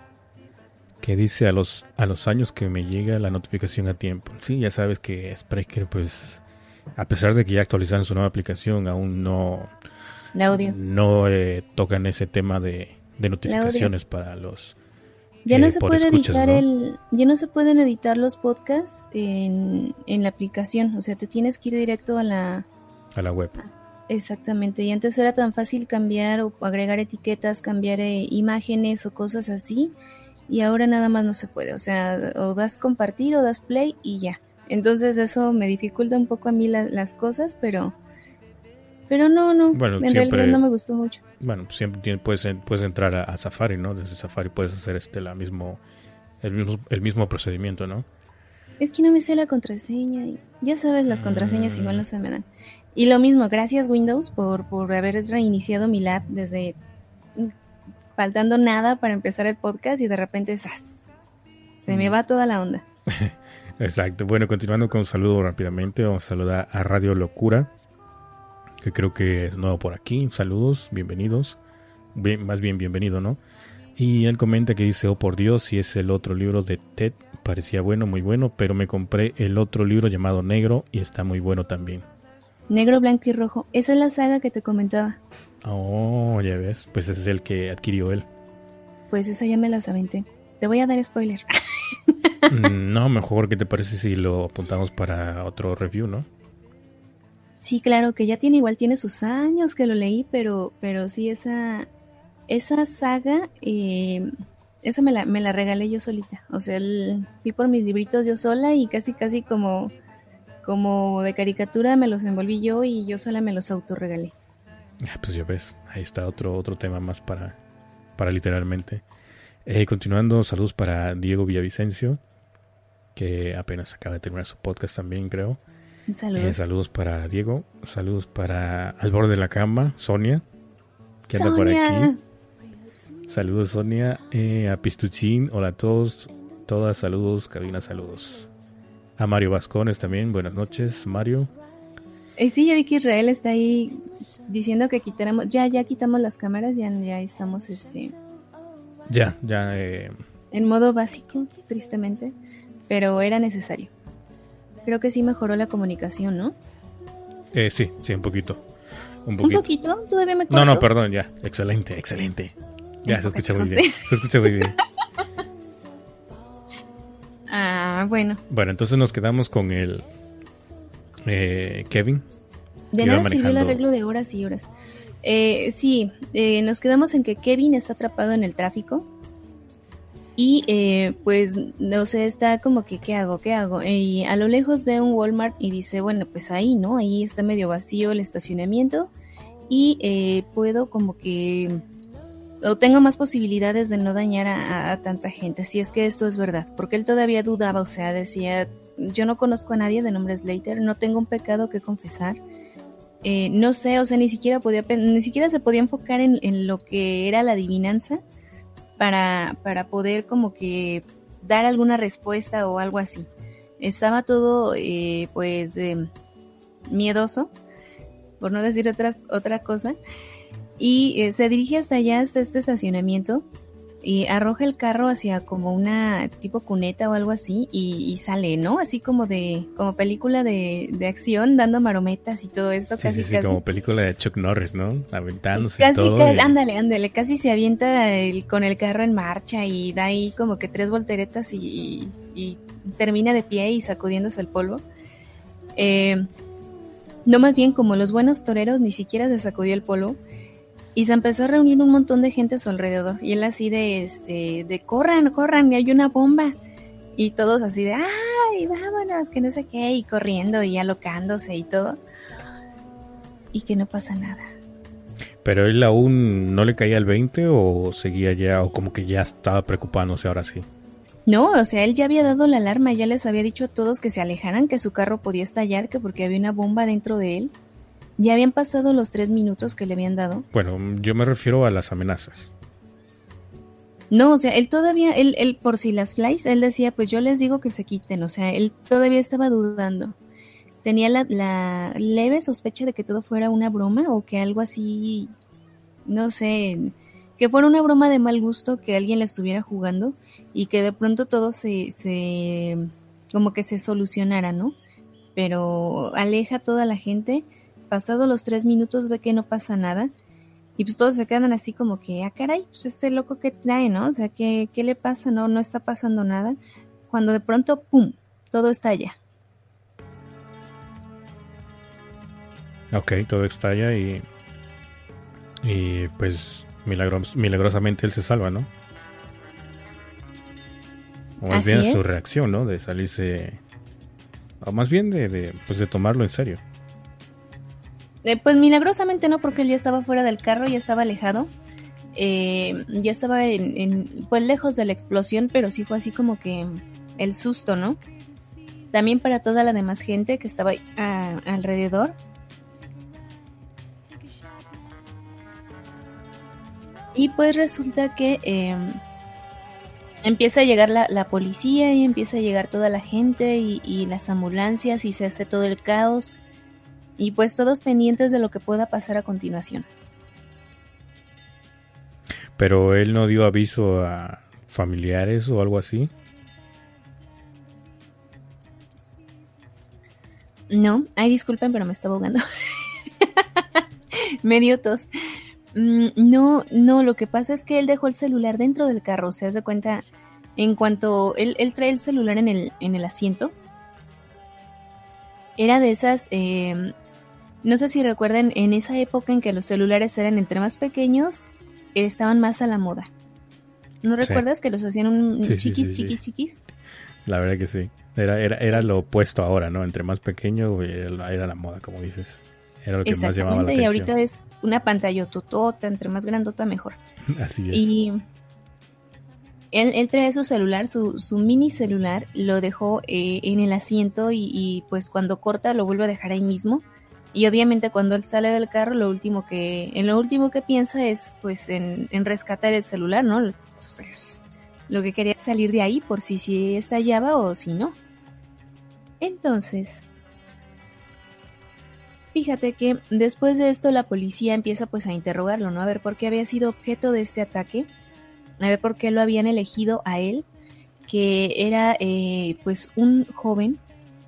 Speaker 1: que dice a los a los años que me llega la notificación a tiempo. Sí, ya sabes que Spreaker, pues, a pesar de que ya actualizaron su nueva aplicación, aún no,
Speaker 2: El audio.
Speaker 1: no eh, tocan ese tema de, de notificaciones para los...
Speaker 2: Ya
Speaker 1: eh,
Speaker 2: no se
Speaker 1: por
Speaker 2: puede
Speaker 1: escuchas,
Speaker 2: editar
Speaker 1: ¿no?
Speaker 2: el, ya no se pueden editar los podcasts en, en la aplicación. O sea, te tienes que ir directo a la...
Speaker 1: A la web.
Speaker 2: Exactamente. Y antes era tan fácil cambiar o agregar etiquetas, cambiar eh, imágenes o cosas así. Y ahora nada más no se puede. O sea, o das compartir o das play y ya. Entonces eso me dificulta un poco a mí la- las cosas, pero... Pero no, no.
Speaker 1: Bueno,
Speaker 2: en
Speaker 1: siempre-
Speaker 2: realidad no me gustó mucho.
Speaker 1: Bueno, pues siempre tiene- puedes, en- puedes entrar a, a Safari, ¿no? Desde Safari puedes hacer este la mismo el mismo el mismo procedimiento, ¿no?
Speaker 2: Es que no me sé la contraseña. Y ya sabes, las contraseñas
Speaker 1: Mm.
Speaker 2: igual no se me dan. Y lo mismo, gracias Windows por, por haber reiniciado mi lab desde mm, faltando nada para empezar el podcast y de repente ¡zas! Se me
Speaker 1: Mm.
Speaker 2: va toda la onda.
Speaker 1: Exacto. Bueno, continuando con un saludo rápidamente, vamos a saludar a Radio Locura, que creo que es nuevo por aquí. Saludos, bienvenidos. Bien, más bien bienvenido, ¿no? Y él comenta que dice, oh por Dios, si es el otro libro de Ted, parecía bueno, muy bueno, pero me compré el otro libro llamado Negro y está muy bueno también.
Speaker 2: Negro, blanco y rojo. Esa es la saga que te comentaba.
Speaker 1: Oh, ya ves, pues ese es el que adquirió él.
Speaker 2: Pues esa ya me las aventé. Te voy a dar spoiler.
Speaker 1: Mm, No, mejor, ¿qué te parece si lo apuntamos para otro review, no?
Speaker 2: Sí, claro, que ya tiene, igual tiene sus años que lo leí, pero, pero sí, esa, esa saga, eh, esa me la, me la regalé yo solita. O sea, el- fui por mis libritos yo sola y casi, casi como, como de caricatura me los envolví yo y yo sola me los autorregalé.
Speaker 1: Ah, pues ya ves, ahí está otro, otro tema más para, para literalmente. Eh, continuando, saludos para Diego Villavicencio, que apenas acaba de terminar su podcast también, creo.
Speaker 2: Saludos.
Speaker 1: Eh, saludos para Diego, saludos para Al Borde de la Cama, Sonia, que anda por
Speaker 2: ¡Sonia!
Speaker 1: aquí. Saludos, Sonia. Eh, a Pistuchín, hola a todos, todas, saludos, cabina, saludos. A Mario Vascones también, buenas noches, Mario.
Speaker 2: Eh, sí, yo vi que Israel está ahí diciendo que quitáramos, ya, ya quitamos las cámaras, ya, ya estamos este,
Speaker 1: Ya, ya, eh,
Speaker 2: en modo básico, tristemente, pero era necesario. Creo que sí mejoró la comunicación, ¿no?
Speaker 1: eh, sí, sí, un poquito. Un
Speaker 2: Un
Speaker 1: poquito.
Speaker 2: poquito, todavía me
Speaker 1: No,
Speaker 2: corto.
Speaker 1: no, perdón, ya. Excelente, excelente. Ya,
Speaker 2: En
Speaker 1: se escucha
Speaker 2: poca
Speaker 1: muy
Speaker 2: cosa.
Speaker 1: bien. Se escucha muy bien.
Speaker 2: Ah, bueno.
Speaker 1: Bueno, entonces nos quedamos con el eh, Kevin.
Speaker 2: De
Speaker 1: que iba
Speaker 2: nada sirvió el
Speaker 1: manejando.
Speaker 2: arreglo de horas y horas. Eh, sí, eh, nos quedamos en que Kevin está atrapado en el tráfico. Y eh, pues, no sé, está como que, ¿qué hago? ¿Qué hago? Y a lo lejos ve un Walmart y dice, bueno, pues ahí, ¿no? Ahí está medio vacío el estacionamiento. Y eh, puedo como que... o tengo más posibilidades de no dañar a, a- a tanta gente, si es que esto es verdad. Porque él todavía dudaba, o sea, decía, yo no conozco a nadie de nombre Slater, no tengo un pecado que confesar. Eh, no sé, o sea, ni siquiera podía, pen- ni siquiera se podía enfocar en, en lo que era la adivinanza para, para poder como que dar alguna respuesta o algo así. Estaba todo, eh, pues, eh, miedoso, por no decir otra, otra cosa, y eh, se dirige hasta allá, hasta este estacionamiento, y arroja el carro hacia como una tipo cuneta o algo así y, y sale, ¿no? Así como de como película de, de acción, dando marometas y todo eso.
Speaker 1: Sí,
Speaker 2: casi,
Speaker 1: sí, sí,
Speaker 2: casi.
Speaker 1: como película de Chuck Norris, ¿no? Aventándose
Speaker 2: Casi,
Speaker 1: y todo.
Speaker 2: casi,
Speaker 1: y-
Speaker 2: ándale, ándale, casi se avienta el- con el carro en marcha y da ahí como que tres volteretas y, y- y termina de pie y sacudiéndose el polvo. Eh, no, más bien como los buenos toreros ni siquiera se sacudió el polvo y se empezó a reunir un montón de gente a su alrededor y él así de, este, de corran, corran, hay una bomba y todos así de, ay, vámonos, que no sé qué, y corriendo y alocándose y todo y que no pasa nada.
Speaker 1: Pero él aún no le caía el veinte o seguía ya, o como que ya estaba preocupándose ahora sí.
Speaker 2: No, o sea, él ya había dado la alarma, ya les había dicho a todos que se alejaran, que su carro podía estallar, que porque había una bomba dentro de él. Ya habían pasado los tres minutos que le habían dado.
Speaker 1: Bueno, yo me refiero a las amenazas.
Speaker 2: No, o sea, él todavía, él, él por si las flies, él decía, pues yo les digo que se quiten, o sea, él todavía estaba dudando. Tenía la, la leve sospecha de que todo fuera una broma o que algo así, no sé, que fuera una broma de mal gusto, que alguien la estuviera jugando y que de pronto todo se, se como que se solucionara, ¿no? Pero aleja a toda la gente, pasados los tres minutos ve que no pasa nada y pues todos se quedan así como que, ah caray, pues este loco que trae, ¿no? O sea, ¿qué, qué le pasa? No, no está pasando nada. Cuando de pronto, ¡pum!, todo estalla.
Speaker 1: Ok, todo estalla y... Y pues milagros, milagrosamente él se salva, ¿no? O más
Speaker 2: Así
Speaker 1: bien
Speaker 2: es.
Speaker 1: su reacción, ¿no? De salirse... O más bien de, de, pues de tomarlo en serio.
Speaker 2: Eh, pues milagrosamente no, porque él ya estaba fuera del carro, ya estaba alejado. Eh, ya estaba en, en, pues lejos de la explosión, pero sí fue así como que el susto, ¿no? También para toda la demás gente que estaba a, alrededor. Y pues resulta que eh, empieza a llegar la, la policía y empieza a llegar toda la gente y, y las ambulancias y se hace todo el caos. Y pues todos pendientes de lo que pueda pasar a continuación.
Speaker 1: Pero él no dio aviso a familiares o algo así.
Speaker 2: No, ay, disculpen, pero me estaba ahogando. Me dio tos. Mm, no, no, lo que pasa es que él dejó el celular dentro del carro. Se hace cuenta, en cuanto él, él trae el celular en el, en el asiento. Era de esas, eh, no sé si recuerdan, en esa época en que los celulares eran entre más pequeños, estaban más a la moda. ¿No
Speaker 1: Sí.
Speaker 2: recuerdas que los hacían un
Speaker 1: Sí, sí,
Speaker 2: chiquis,
Speaker 1: sí, sí.
Speaker 2: chiquis, chiquis?
Speaker 1: La verdad que sí. Era, era, era lo opuesto ahora, ¿no? Entre más pequeño era, la- era la moda, como dices. Era lo que más llamaba la
Speaker 2: Exactamente, y
Speaker 1: atención.
Speaker 2: ahorita es una pantalla totota, entre más grandota mejor.
Speaker 1: Así es.
Speaker 2: Y él, él trae su celular, su, su mini celular, lo dejó eh, en el asiento y, y pues cuando corta lo vuelve a dejar ahí mismo. Y obviamente cuando él sale del carro, lo último que, en lo último que piensa es pues en, en rescatar el celular, ¿no? Pues, lo que quería es salir de ahí por si, si estallaba o si no. Entonces, fíjate que después de esto la policía empieza pues a interrogarlo, ¿no? A ver por qué había sido objeto de este ataque, a ver por qué lo habían elegido a él, que era eh, pues un joven,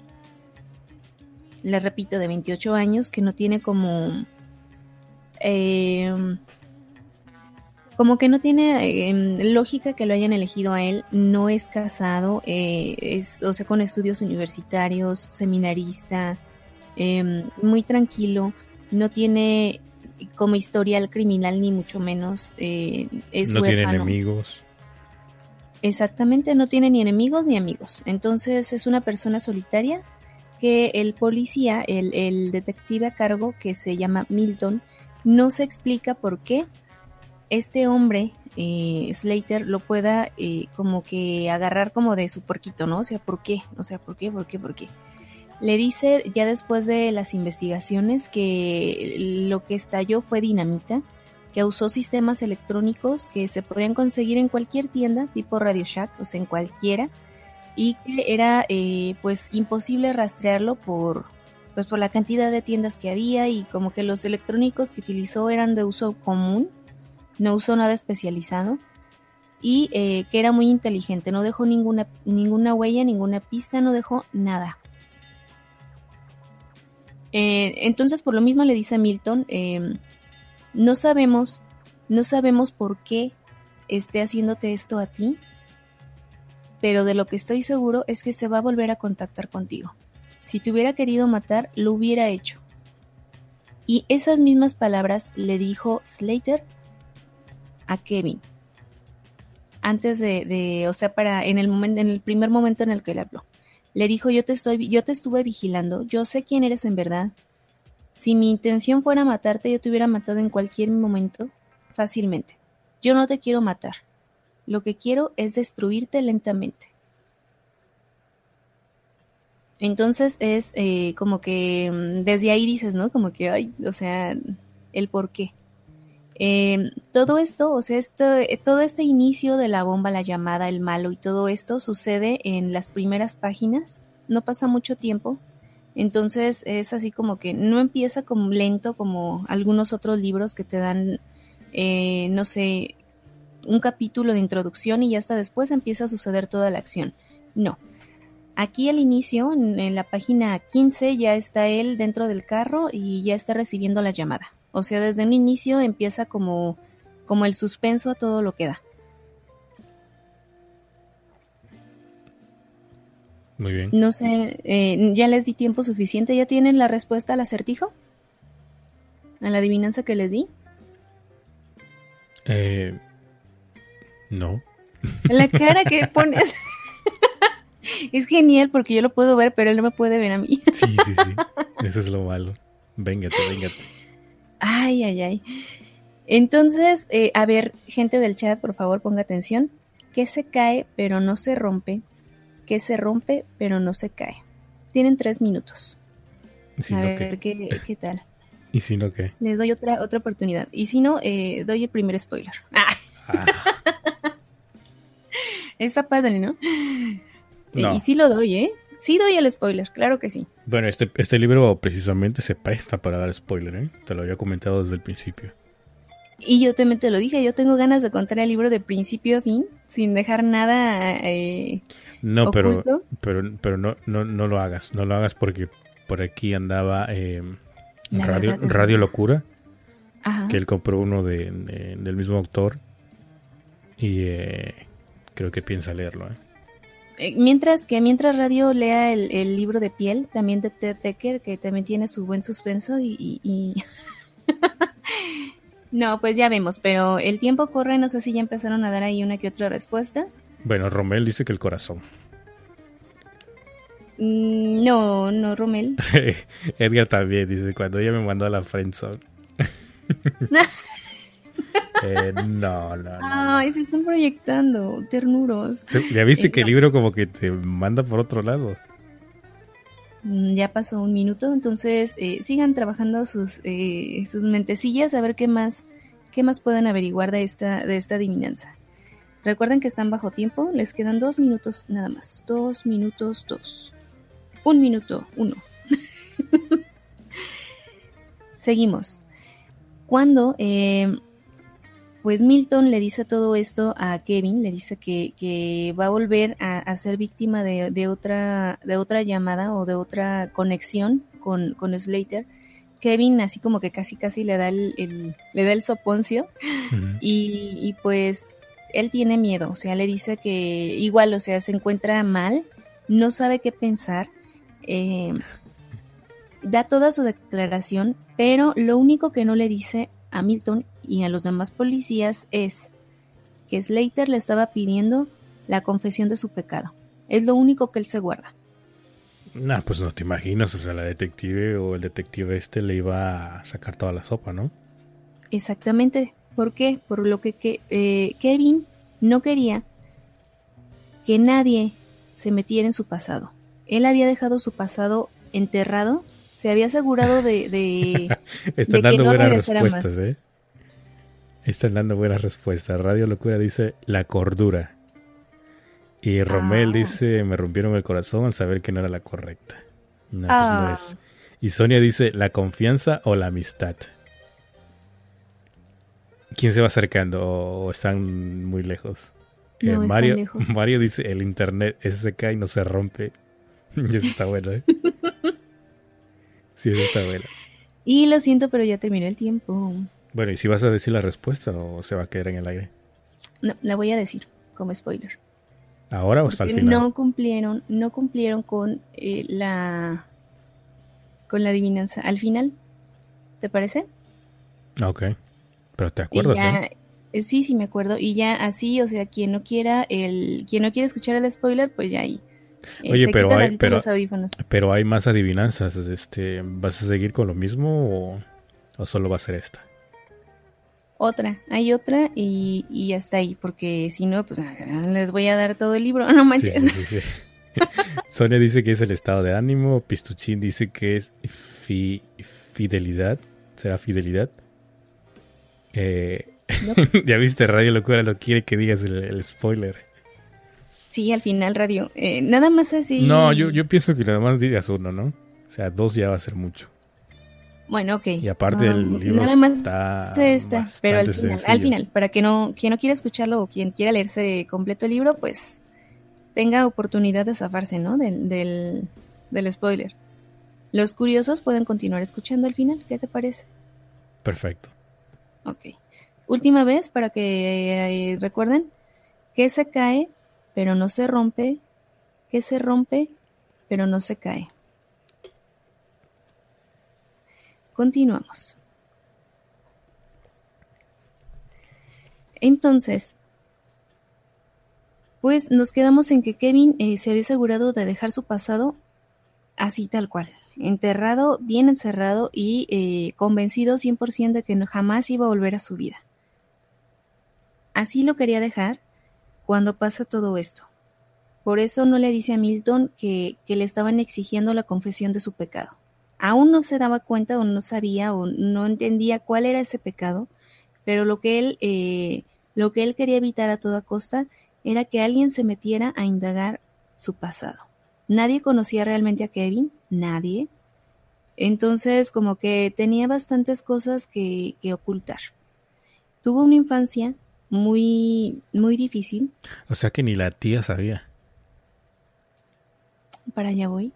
Speaker 2: le repito, de veintiocho años, que no tiene como... Eh, como que no tiene eh, lógica que lo hayan elegido a él, no es casado, eh, es, o sea, con estudios universitarios, seminarista, eh, muy tranquilo, no tiene como historial criminal ni mucho menos, eh, es
Speaker 1: no tiene
Speaker 2: huérfano.
Speaker 1: enemigos.
Speaker 2: Exactamente, no tiene ni enemigos ni amigos, entonces es una persona solitaria que el policía, el, el detective a cargo que se llama Milton, no se explica por qué este hombre, eh, Slater, lo pueda eh, como que agarrar como de su porquito, ¿no? O sea, ¿por qué? O sea, ¿por qué? ¿Por qué? ¿Por qué? Le dice ya después de las investigaciones que lo que estalló fue dinamita, que usó sistemas electrónicos que se podían conseguir en cualquier tienda, tipo Radio Shack, o sea, en cualquiera, y que era eh, pues imposible rastrearlo por, pues, por la cantidad de tiendas que había y como que los electrónicos que utilizó eran de uso común. No usó nada especializado. y eh, que era muy inteligente, no dejó ninguna, ninguna huella, ninguna pista, no dejó nada. Eh, entonces por lo mismo le dice a Milton, eh, no sabemos, no sabemos por qué esté haciéndote esto a ti, pero de lo que estoy seguro es que se va a volver a contactar contigo. Si te hubiera querido matar, lo hubiera hecho. Y esas mismas palabras le dijo Slater a Kevin. Antes de, de o sea, para en el momento, en el primer momento en el que le habló. Le dijo, yo te estoy, yo te estuve vigilando, yo sé quién eres en verdad. Si mi intención fuera matarte, yo te hubiera matado en cualquier momento, fácilmente. Yo no te quiero matar. Lo que quiero es destruirte lentamente. Entonces es eh, como que mm, desde ahí dices, ¿no? Como que, ay, o sea, el por qué. Eh, todo esto, o sea, este, todo este inicio de la bomba, la llamada, el malo y todo esto sucede en las primeras páginas. No pasa mucho tiempo. Entonces es así como que no empieza como lento como algunos otros libros que te dan, eh, no sé, un capítulo de introducción y ya hasta después empieza a suceder toda la acción. No. Aquí al inicio, en, en la página quince, ya está él dentro del carro y ya está recibiendo la llamada. O sea, desde un inicio empieza como, como el suspenso a todo lo que da.
Speaker 1: Muy bien.
Speaker 2: No sé, eh, ¿ya les di tiempo suficiente? ¿Ya tienen la respuesta al acertijo? ¿A la adivinanza que les di?
Speaker 1: Eh, no.
Speaker 2: La cara que pones... Es genial porque yo lo puedo ver, pero él no me puede ver a mí.
Speaker 1: Sí, sí, sí. Eso es lo malo. Véngate, véngate.
Speaker 2: Ay, ay, ay. Entonces, eh, a ver, gente del chat, por favor, ponga atención. ¿Qué se cae pero no se rompe? ¿Qué se rompe pero no se cae? Tienen tres minutos.
Speaker 1: Si
Speaker 2: a
Speaker 1: no,
Speaker 2: ver,
Speaker 1: ¿qué?
Speaker 2: ¿qué, qué tal?
Speaker 1: ¿Y si no, qué?
Speaker 2: Les doy otra, otra oportunidad. Y si no, eh, doy el primer spoiler. Ah.
Speaker 1: Ah,
Speaker 2: Está padre, ¿no?
Speaker 1: no.
Speaker 2: Y sí lo doy, ¿eh? Sí doy el spoiler, claro que sí.
Speaker 1: Bueno, este, este libro precisamente se presta para dar spoiler, ¿eh? Te lo había comentado desde el principio.
Speaker 2: Y yo también te lo dije, yo tengo ganas de contar el libro de principio a fin, sin dejar nada eh,
Speaker 1: No, pero,
Speaker 2: oculto.
Speaker 1: pero, pero no, no, no lo hagas. No lo hagas porque por aquí andaba eh,
Speaker 2: La
Speaker 1: Radio,
Speaker 2: verdad es
Speaker 1: Radio
Speaker 2: verdad.
Speaker 1: Locura,
Speaker 2: Ajá.
Speaker 1: que él compró uno de, de- del mismo autor y eh, creo que piensa leerlo, ¿eh?
Speaker 2: Eh, Mientras que mientras Radio lea el, el libro de piel, también de Ted Dekker, que también tiene su buen suspenso y... y- y- No, pues ya vemos, pero el tiempo corre, no sé si ya empezaron a dar ahí una que otra respuesta.
Speaker 1: Bueno, Romel dice que el corazón.
Speaker 2: Mm, No, no, Romel.
Speaker 1: Edgar también dice, cuando ella me mandó a la friendzone. eh, no, no, no, no.
Speaker 2: Ay, se están proyectando, ternuros.
Speaker 1: Sí, ¿ya viste
Speaker 2: Eh,
Speaker 1: que el
Speaker 2: no.
Speaker 1: libro como que te manda por otro lado?
Speaker 2: Mm, Ya pasó un minuto, entonces eh, sigan trabajando sus, eh, sus mentecillas a ver qué más, qué más pueden averiguar de esta, de esta adivinanza. Recuerden que están bajo tiempo, les quedan dos minutos nada más. Dos minutos, dos. Un minuto, uno. Seguimos. Cuando eh, pues Milton le dice todo esto a Kevin, le dice que, que va a volver a, a ser víctima de, de otra, de otra llamada o de otra conexión con, con Slater. Kevin así como que casi casi le da el, el- le da el soponcio
Speaker 1: Ujú.
Speaker 2: y, y pues él tiene miedo, o sea, le dice que igual, o sea, se encuentra mal, no sabe qué pensar, eh, da toda su declaración, pero lo único que no le dice a Milton y a los demás policías es que Slater le estaba pidiendo la confesión de su pecado. Es lo único que él se guarda.
Speaker 1: Nah, pues no te imaginas, o sea, la detective o el detective este le iba a sacar toda la sopa, ¿no?
Speaker 2: Exactamente. ¿Por qué? Por lo que, que eh, Kevin no quería que nadie se metiera en su pasado. Él había dejado su pasado enterrado, se había asegurado de, de,
Speaker 1: Están
Speaker 2: de que
Speaker 1: dando
Speaker 2: no
Speaker 1: buenas
Speaker 2: regresara
Speaker 1: respuestas,
Speaker 2: más.
Speaker 1: ¿eh? Están dando buenas respuestas. Radio Locura dice la cordura. Y Romel
Speaker 2: Ah.
Speaker 1: dice, me rompieron el corazón al saber que no era la correcta. No, pues
Speaker 2: Ah.
Speaker 1: no es. Y Sonia dice, la confianza o la amistad. ¿Quién se va acercando o están muy lejos? Eh,
Speaker 2: No es tan
Speaker 1: Mario,
Speaker 2: lejos.
Speaker 1: Mario dice, el internet ese se cae y no se rompe. Y eso está bueno, ¿eh? Sí, eso está bueno.
Speaker 2: Y lo siento, pero ya terminó el tiempo.
Speaker 1: Bueno, ¿y si vas a decir la respuesta o se va a quedar en el aire?
Speaker 2: No, la voy a decir como spoiler.
Speaker 1: ¿Ahora o hasta el
Speaker 2: Porque
Speaker 1: final?
Speaker 2: no cumplieron, no cumplieron con eh, la con la adivinanza al final. ¿Te parece?
Speaker 1: Ah, ok. Pero te
Speaker 2: Y
Speaker 1: acuerdas,
Speaker 2: ya,
Speaker 1: ¿eh?
Speaker 2: eh, sí, sí me acuerdo. Y ya así, o sea, quien no quiera el, quien no quiere escuchar el spoiler, pues ya ahí. Eh,
Speaker 1: Oye,
Speaker 2: se
Speaker 1: pero
Speaker 2: quita
Speaker 1: hay,
Speaker 2: tantito
Speaker 1: pero,
Speaker 2: los audífonos.
Speaker 1: pero hay más adivinanzas. Este, ¿vas a seguir con lo mismo o, o solo va a ser esta?
Speaker 2: Otra, hay otra y, y hasta ahí, porque si no, pues les voy a dar todo el libro, no
Speaker 1: Sí,
Speaker 2: manches.
Speaker 1: sí, sí, sí. Sonia dice que es el estado de ánimo. Pistuchín dice que es fi- fidelidad. ¿Será fidelidad? Eh,
Speaker 2: No.
Speaker 1: ya viste, Radio Locura no quiere que digas el, el spoiler.
Speaker 2: Sí, al final radio. Eh, nada más así.
Speaker 1: No, yo, yo pienso que nada más digas uno, ¿no? O sea, dos ya va a ser mucho.
Speaker 2: Bueno, ok.
Speaker 1: Y aparte
Speaker 2: Ah,
Speaker 1: el libro
Speaker 2: nada más
Speaker 1: está
Speaker 2: esta, pero al
Speaker 1: bastante
Speaker 2: final,
Speaker 1: sencillo.
Speaker 2: al final, para que no, quien no quiera escucharlo o quien quiera leerse completo el libro, pues tenga oportunidad de zafarse, ¿no? Del, del, del spoiler. Los curiosos pueden continuar escuchando al final, ¿qué te parece?
Speaker 1: Perfecto.
Speaker 2: Ok. Última vez para que eh, recuerden que se cae, pero no se rompe, que se rompe, pero no se cae. Continuamos. Entonces, pues nos quedamos en que Kevin eh, se había asegurado de dejar su pasado así tal cual, enterrado, bien encerrado y eh, convencido cien por ciento de que no, jamás iba a volver a su vida. Así lo quería dejar cuando pasa todo esto. Por eso no le dice a Milton que, que le estaban exigiendo la confesión de su pecado. Aún no se daba cuenta o no sabía o no entendía cuál era ese pecado, pero lo que él, eh, lo que él quería evitar a toda costa era que alguien se metiera a indagar su pasado. Nadie conocía realmente a Kevin, nadie. Entonces como que tenía bastantes cosas que, que ocultar. Tuvo una infancia muy, muy difícil.
Speaker 1: O sea que ni la tía sabía.
Speaker 2: Para allá voy.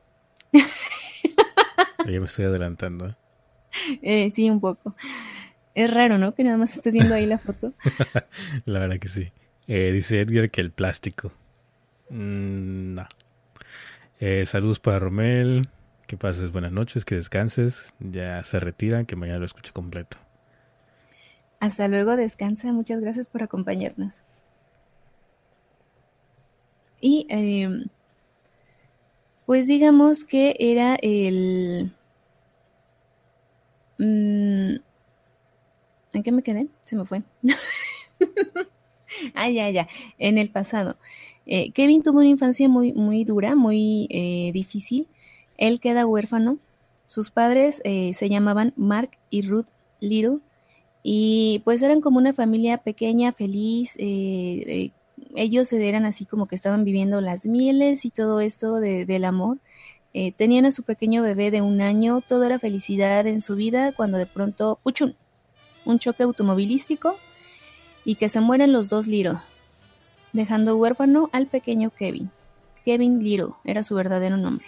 Speaker 1: Ya me estoy adelantando. ¿eh?
Speaker 2: Eh, sí, un poco. Es raro, ¿no? Que nada más estés viendo ahí la foto.
Speaker 1: La verdad que sí. Eh, dice Edgar que el plástico. Mm, no. Eh, saludos para Romel. Que pases buenas noches, que descanses. Ya se retiran, que mañana lo escuche completo.
Speaker 2: Hasta luego, descansa. Muchas gracias por acompañarnos. Y eh, pues digamos que era el... Mm, ¿en qué me quedé? Se me fue. Ah, ya, ya. En el pasado. Eh, Kevin tuvo una infancia muy, muy dura, muy eh, difícil. Él queda huérfano. Sus padres eh, se llamaban Mark y Ruth Little. Y pues eran como una familia pequeña, feliz. Eh, eh, ellos eran así como que estaban viviendo las mieles y todo esto de, del amor. Eh, tenían a su pequeño bebé de un año. Todo era felicidad en su vida cuando de pronto, ¡puchun! Un choque automovilístico y que se mueren los dos Little, dejando huérfano al pequeño Kevin. Kevin Little era su verdadero nombre.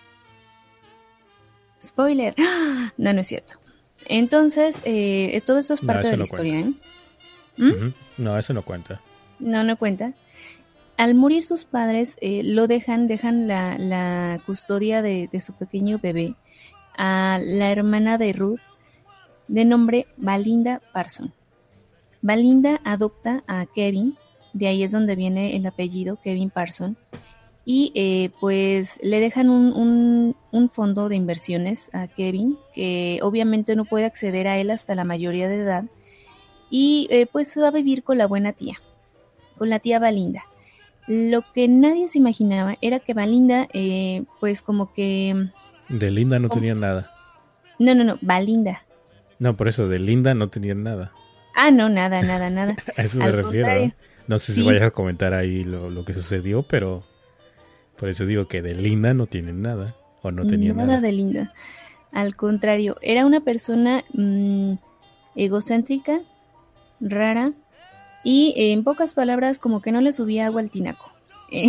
Speaker 2: Spoiler. No, no es cierto. Entonces, eh, todo esto es
Speaker 1: No,
Speaker 2: parte
Speaker 1: eso
Speaker 2: de la
Speaker 1: no
Speaker 2: historia,
Speaker 1: cuenta.
Speaker 2: ¿eh? ¿Mm?
Speaker 1: Ujú. No, eso no cuenta.
Speaker 2: No, no cuenta. Al morir sus padres, eh, lo dejan, dejan la, la custodia de, de su pequeño bebé a la hermana de Ruth, de nombre Valinda Parson. Valinda adopta a Kevin, de ahí es donde viene el apellido, Kevin Parson, y eh, pues le dejan un, un, un fondo de inversiones a Kevin, que obviamente no puede acceder a él hasta la mayoría de edad, y eh, pues se va a vivir con la buena tía, con la tía Valinda. Lo que nadie se imaginaba era que Valinda, eh, pues como que...
Speaker 1: De Linda no
Speaker 2: Oh.
Speaker 1: tenían nada.
Speaker 2: No, no, no, Valinda.
Speaker 1: No, por eso, de Linda no tenían nada.
Speaker 2: Ah, no, nada, nada, nada.
Speaker 1: A eso me
Speaker 2: Al
Speaker 1: refiero.
Speaker 2: contrario.
Speaker 1: ¿no? No sé
Speaker 2: Sí.
Speaker 1: si vayas a comentar ahí lo, lo que sucedió, pero por eso digo que de Linda no tienen nada. O no tenían
Speaker 2: Nada
Speaker 1: nada.
Speaker 2: de linda. Al contrario, era una persona mmm, egocéntrica, rara y eh, en pocas palabras como que no le subía agua al tinaco. Eh,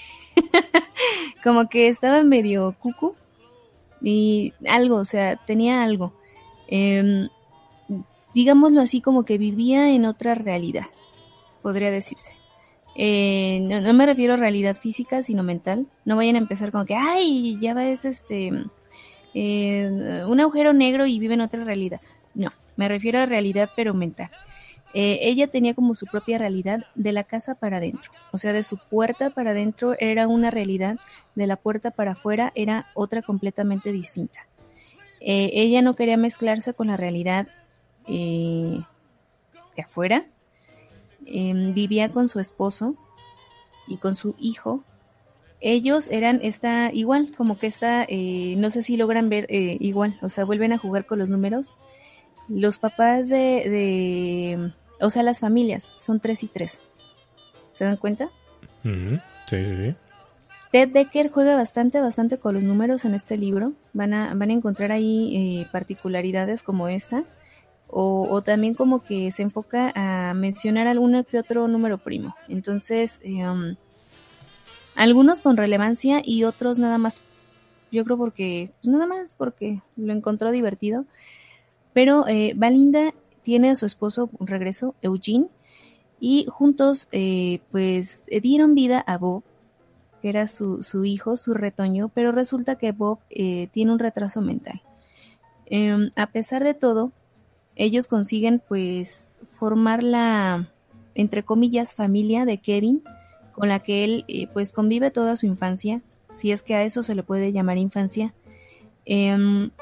Speaker 2: como que estaba medio cucu y algo, o sea, tenía algo. Eh, digámoslo así, como que vivía en otra realidad, podría decirse. Eh, no, no me refiero a realidad física, sino mental. No vayan a empezar como que, ay, ya ves este eh, un agujero negro y vive en otra realidad. No, me refiero a realidad pero mental. Eh, ella tenía como su propia realidad de la casa para adentro, o sea, de su puerta para adentro era una realidad, de la puerta para afuera era otra completamente distinta. Eh, ella no quería mezclarse con la realidad eh, de afuera. Eh, vivía con su esposo y con su hijo. Ellos eran esta, igual, como que esta, eh, no sé si logran ver eh, igual, o sea, vuelven a jugar con los números. Los papás de, de, o sea, las familias son tres y tres. ¿Se dan cuenta?
Speaker 1: Ujú. Sí, sí, sí.
Speaker 2: Ted Dekker juega bastante, bastante con los números en este libro. Van a, van a encontrar ahí eh, particularidades como esta. O, o también como que se enfoca a mencionar alguno que otro número primo. Entonces, eh, um, algunos con relevancia y otros nada más, yo creo porque, pues nada más porque lo encontró divertido. Pero eh, Valinda tiene a su esposo regreso, Eugene, y juntos eh, pues dieron vida a Bob, que era su, su hijo, su retoño, pero resulta que Bob eh, tiene un retraso mental. Eh, a pesar de todo, ellos consiguen pues formar la, entre comillas, familia de Kevin, con la que él eh, pues convive toda su infancia, si es que a eso se le puede llamar infancia. Eh,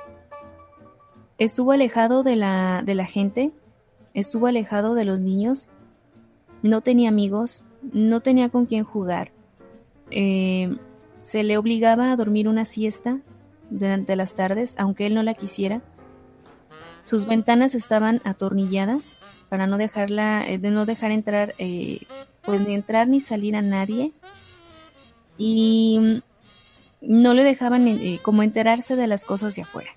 Speaker 2: estuvo alejado de la, de la gente, estuvo alejado de los niños, no tenía amigos, no tenía con quién jugar. Eh, se le obligaba a dormir una siesta durante las tardes, aunque él no la quisiera. Sus ventanas estaban atornilladas para no dejarla, eh, de no dejar entrar, eh, pues ni entrar ni salir a nadie. Y no le dejaban eh, como enterarse de las cosas de afuera.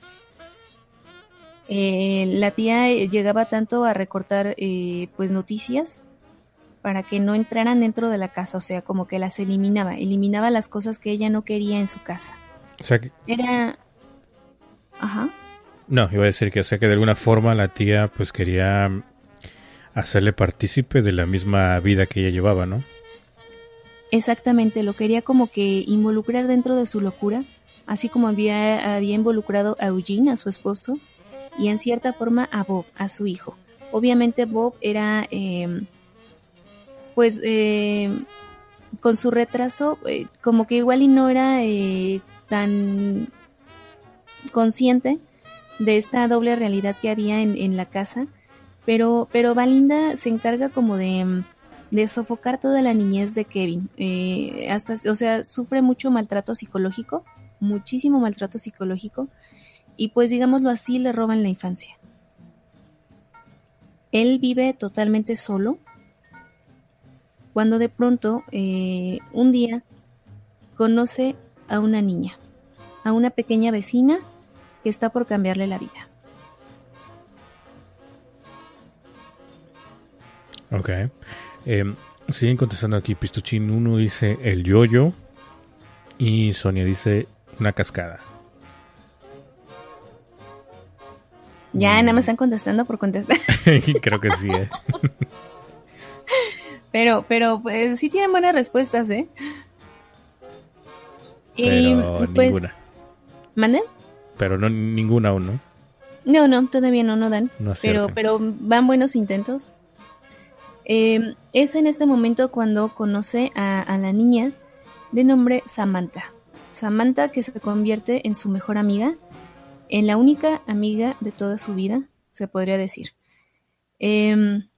Speaker 2: Eh, la tía eh, llegaba tanto a recortar eh, pues noticias para que no entraran dentro de la casa, o sea, como que las eliminaba, eliminaba las cosas que ella no quería en su casa.
Speaker 1: O sea que...
Speaker 2: Era... Ajá.
Speaker 1: No, iba a decir que, o sea, que de alguna forma la tía pues quería hacerle partícipe de la misma vida que ella llevaba, ¿no?
Speaker 2: Exactamente, lo quería como que involucrar dentro de su locura, así como había, había involucrado a Eugene, a su esposo, y en cierta forma a Bob, a su hijo. Obviamente Bob era, eh, pues, eh, con su retraso, eh, como que igual y no era eh, tan consciente de esta doble realidad que había en, en la casa, pero, pero Valinda se encarga como de, de sofocar toda la niñez de Kevin, eh, hasta, o sea, sufre mucho maltrato psicológico, muchísimo maltrato psicológico, y pues digámoslo así, le roban la infancia. Él vive totalmente solo, cuando de pronto, eh, un día, conoce a una niña, a una pequeña vecina que está por cambiarle la vida.
Speaker 1: Ok. Eh, siguen contestando aquí. Pistuchín uno dice el yoyo y Sonia dice una cascada.
Speaker 2: Ya,
Speaker 1: Mm.
Speaker 2: nada más están contestando por contestar.
Speaker 1: Creo que sí, ¿eh?
Speaker 2: Pero, pero, pues, sí tienen buenas respuestas, ¿eh?
Speaker 1: Pero
Speaker 2: y, pues,
Speaker 1: ninguna.
Speaker 2: ¿manden?
Speaker 1: Pero no ninguna aún, ¿no?
Speaker 2: No, no, todavía no, no dan.
Speaker 1: No
Speaker 2: pero,
Speaker 1: aciertan.
Speaker 2: pero van buenos intentos. Eh, es en este momento cuando conoce a, a la niña de nombre Samantha. Samantha, que se convierte en su mejor amiga, en la única amiga de toda su vida, se podría decir. Eh,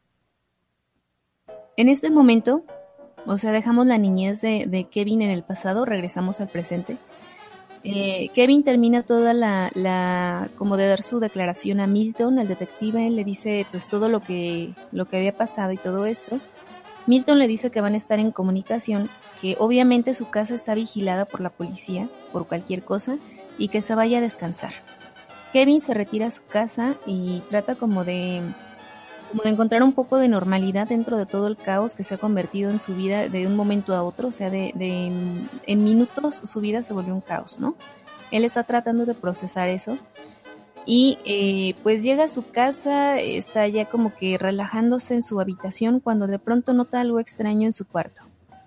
Speaker 2: en este momento, o sea, dejamos la niñez de, de Kevin en el pasado, regresamos al presente. Eh, Kevin termina toda la, la, como de dar su declaración a Milton, al detective, le dice pues todo lo que, lo que había pasado y todo esto. Milton le dice que van a estar en comunicación, que obviamente su casa está vigilada por la policía, por cualquier cosa, y que se vaya a descansar. Kevin se retira a su casa y trata como de, como de encontrar un poco de normalidad dentro de todo el caos que se ha convertido en su vida de un momento a otro, o sea, de, de en minutos su vida se volvió un caos, ¿no? Él está tratando de procesar eso y eh, pues llega a su casa, está ya como que relajándose en su habitación cuando de pronto nota algo extraño en su cuarto.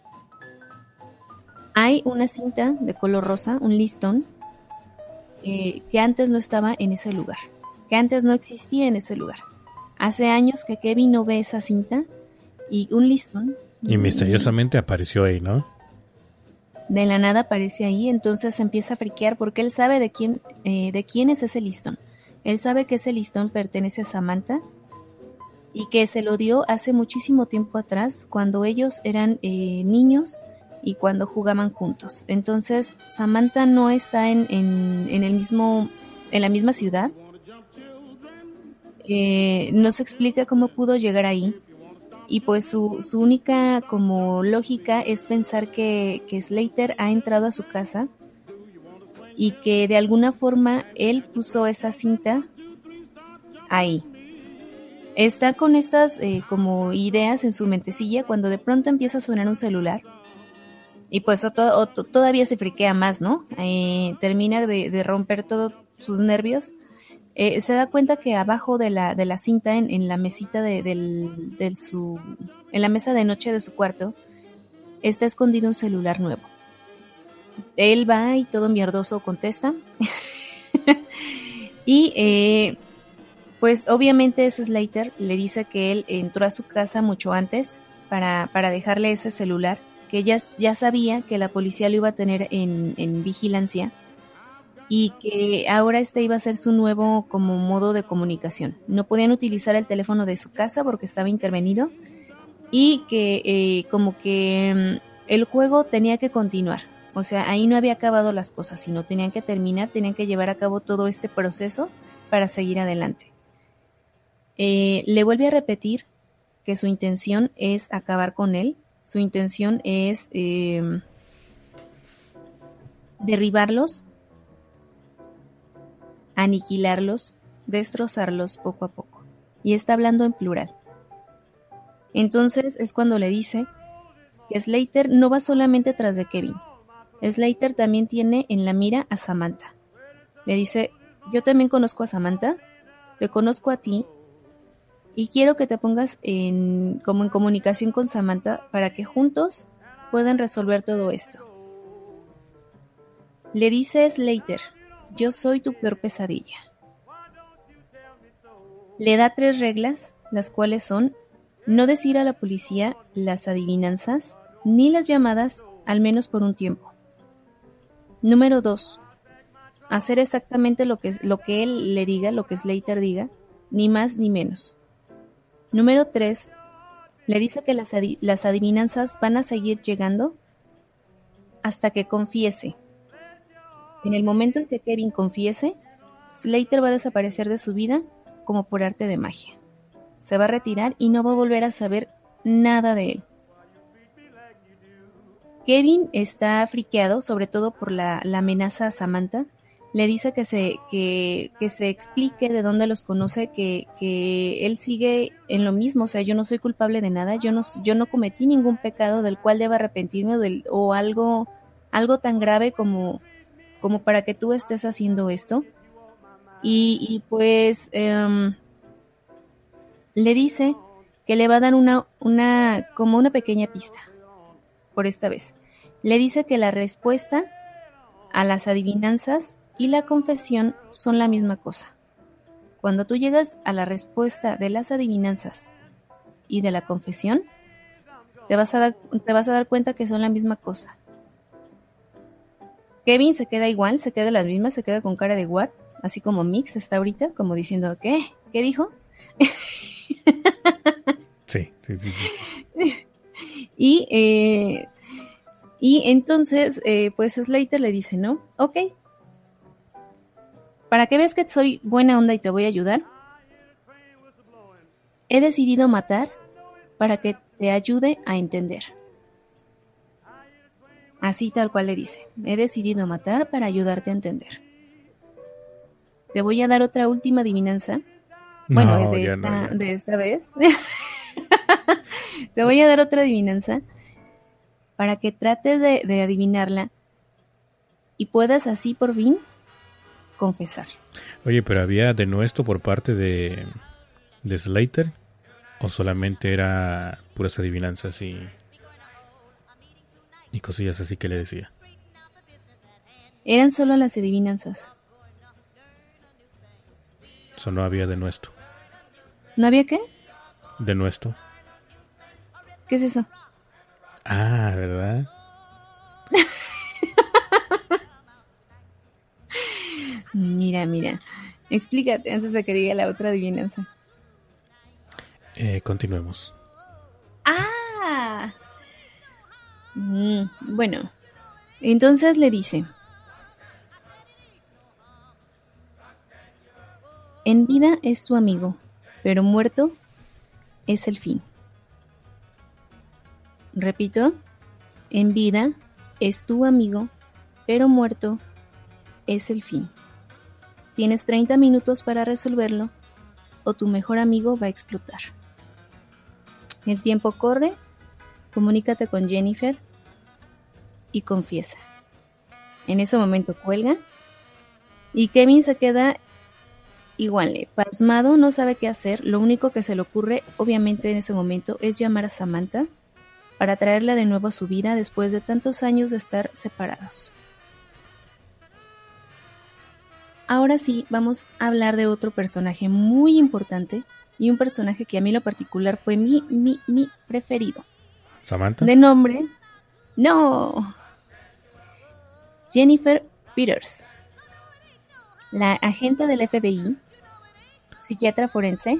Speaker 2: Hay una cinta de color rosa, un listón, eh, que antes no estaba en ese lugar, que antes no existía en ese lugar. Hace años que Kevin no ve esa cinta y un listón.
Speaker 1: Y misteriosamente apareció ahí, ¿no?
Speaker 2: De la nada aparece ahí, entonces se empieza a friquear porque él sabe de quién, eh, de quién es ese listón. Él sabe que ese listón pertenece a Samantha y que se lo dio hace muchísimo tiempo atrás, cuando ellos eran eh, niños y cuando jugaban juntos. Entonces Samantha no está en, en, en el mismo, en la misma ciudad. Eh, no se explica cómo pudo llegar ahí. Y pues su, su única como lógica es pensar que, que Slater ha entrado a su casa y que de alguna forma él puso esa cinta ahí. Está con estas eh, como ideas en su mentecilla cuando de pronto empieza a sonar un celular y pues o to- o to- todavía se friquea más, ¿no? Eh, termina de, de romper todos sus nervios. Eh, se da cuenta que abajo de la, de la cinta, en, en la mesita de, del, del su, en la mesa de noche de su cuarto, está escondido un celular nuevo. Él va y todo mierdoso contesta. y eh, pues obviamente ese Slater le dice que él entró a su casa mucho antes para, para dejarle ese celular, que ya, ya sabía que la policía lo iba a tener en, en vigilancia, y que ahora este iba a ser su nuevo como modo de comunicación. No podían utilizar el teléfono de su casa porque estaba intervenido y que eh, como que mm, el juego tenía que continuar. O sea, ahí no había acabado las cosas, sino tenían que terminar, tenían que llevar a cabo todo este proceso para seguir adelante. Eh, le vuelve a repetir que su intención es acabar con él, su intención es eh, derribarlos, aniquilarlos, destrozarlos poco a poco. Y está hablando en plural. Entonces es cuando le dice que Slater no va solamente tras de Kevin. Slater también tiene en la mira a Samantha. Le dice, yo también conozco a Samantha, te conozco a ti, y quiero que te pongas en, como en comunicación con Samantha para que juntos puedan resolver todo esto. Le dice Slater, yo soy tu peor pesadilla. Le da tres reglas, las cuales son no decir a la policía las adivinanzas ni las llamadas, al menos por un tiempo. Número dos, hacer exactamente lo que, lo que él le diga, lo que Slater diga, ni más ni menos. Número tres, le dice que las, adi- las adivinanzas van a seguir llegando hasta que confiese. En el momento en que Kevin confiese, Slater va a desaparecer de su vida como por arte de magia. Se va a retirar y no va a volver a saber nada de él. Kevin está friqueado, sobre todo por la, la amenaza a Samantha. Le dice que se, que, que se explique de dónde los conoce, que, que él sigue en lo mismo. O sea, yo no soy culpable de nada, yo no, yo no cometí ningún pecado del cual deba arrepentirme o, del, o algo, algo tan grave como... como para que tú estés haciendo esto. Y, y pues um, le dice que le va a dar una, una, como una pequeña pista, por esta vez. Le dice que la respuesta a las adivinanzas y la confesión son la misma cosa. Cuando tú llegas a la respuesta de las adivinanzas y de la confesión, te vas a dar, te vas a dar cuenta que son la misma cosa. Kevin se queda igual, se queda las mismas, se queda con cara de what, así como Mix está ahorita, como diciendo, ¿qué? ¿Qué dijo?
Speaker 1: Sí, sí, sí, sí.
Speaker 2: y, eh, y entonces, eh, pues Slater le dice, ¿no? Ok, para que veas que soy buena onda y te voy a ayudar, he decidido matar para que te ayude a entender. Así tal cual le dice, he decidido matar para ayudarte a entender. Te voy a dar otra última adivinanza Bueno,
Speaker 1: No,
Speaker 2: de
Speaker 1: ya
Speaker 2: esta,
Speaker 1: no, ya no.
Speaker 2: de esta vez. Te voy a dar otra adivinanza para que trates de, de adivinarla y puedas así por fin confesar.
Speaker 1: Oye, pero ¿había denuesto por parte de, de Slater? ¿O solamente era puras adivinanzas y, y cosillas así que le decía?
Speaker 2: Eran solo las adivinanzas.
Speaker 1: Eso no había denuesto.
Speaker 2: ¿No había qué?
Speaker 1: Denuesto.
Speaker 2: ¿Qué es eso?
Speaker 1: Ah, ¿verdad?
Speaker 2: Mira, mira. Explícate antes de que diga la otra adivinanza.
Speaker 1: Eh, continuemos.
Speaker 2: ¡Ah! Mm, bueno, entonces le dice: en vida es tu amigo, pero muerto es el fin. Repito, en vida es tu amigo, pero muerto es el fin. Tienes treinta minutos para resolverlo o tu mejor amigo va a explotar. El tiempo corre, comunícate con Jennifer y confiesa. En ese momento cuelga y Kevin se queda igual, pasmado, no sabe qué hacer. Lo único que se le ocurre, obviamente en ese momento, es llamar a Samantha para traerla de nuevo a su vida después de tantos años de estar separados. Ahora sí, vamos a hablar de otro personaje muy importante y un personaje que a mí en lo particular fue mi, mi, mi preferido.
Speaker 1: ¿Samantha?
Speaker 2: De nombre, no, Jennifer Peters, la agente del F B I, psiquiatra forense,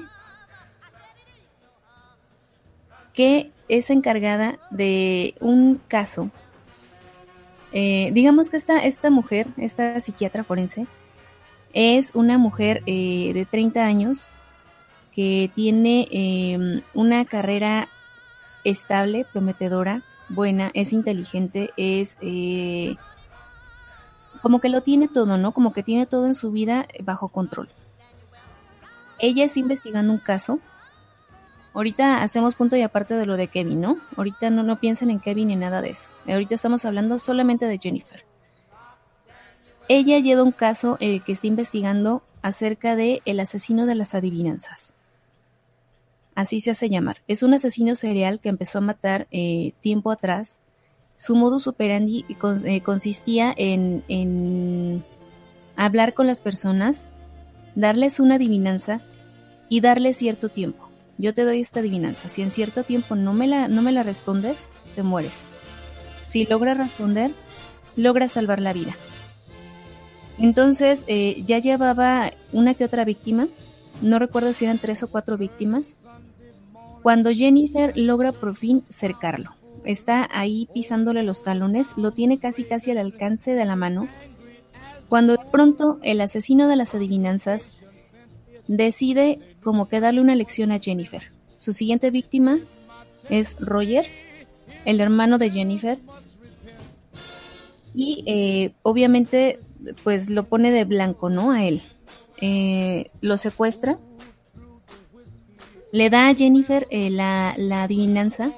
Speaker 2: que es encargada de un caso. Eh, digamos que esta, esta mujer, esta psiquiatra forense, es una mujer eh, de treinta años que tiene eh, una carrera estable, prometedora, buena, es inteligente, es eh, como que lo tiene todo, ¿no? Como que tiene todo en su vida bajo control. Ella está investigando un caso. Ahorita hacemos punto y aparte de lo de Kevin, ¿no? Ahorita no, no piensen en Kevin ni nada de eso. Ahorita estamos hablando solamente de Jennifer. Ella lleva un caso eh, que está investigando acerca de el asesino de las adivinanzas. Así se hace llamar. Es un asesino serial que empezó a matar eh, tiempo atrás. Su modus operandi cons- eh, consistía en, en hablar con las personas, darles una adivinanza y darles cierto tiempo. Yo te doy esta adivinanza. Si en cierto tiempo no me la, no me la respondes, te mueres. Si logras responder, logras salvar la vida. Entonces, eh, ya llevaba una que otra víctima. No recuerdo si eran tres o cuatro víctimas. Cuando Jennifer logra por fin cercarlo. Está ahí pisándole los talones. Lo tiene casi casi al alcance de la mano. Cuando de pronto el asesino de las adivinanzas decide como que darle una lección a Jennifer. Su siguiente víctima es Roger, el hermano de Jennifer. Y eh, obviamente pues lo pone de blanco, ¿no? A él. Eh, lo secuestra. Le da a Jennifer eh, la, la adivinanza.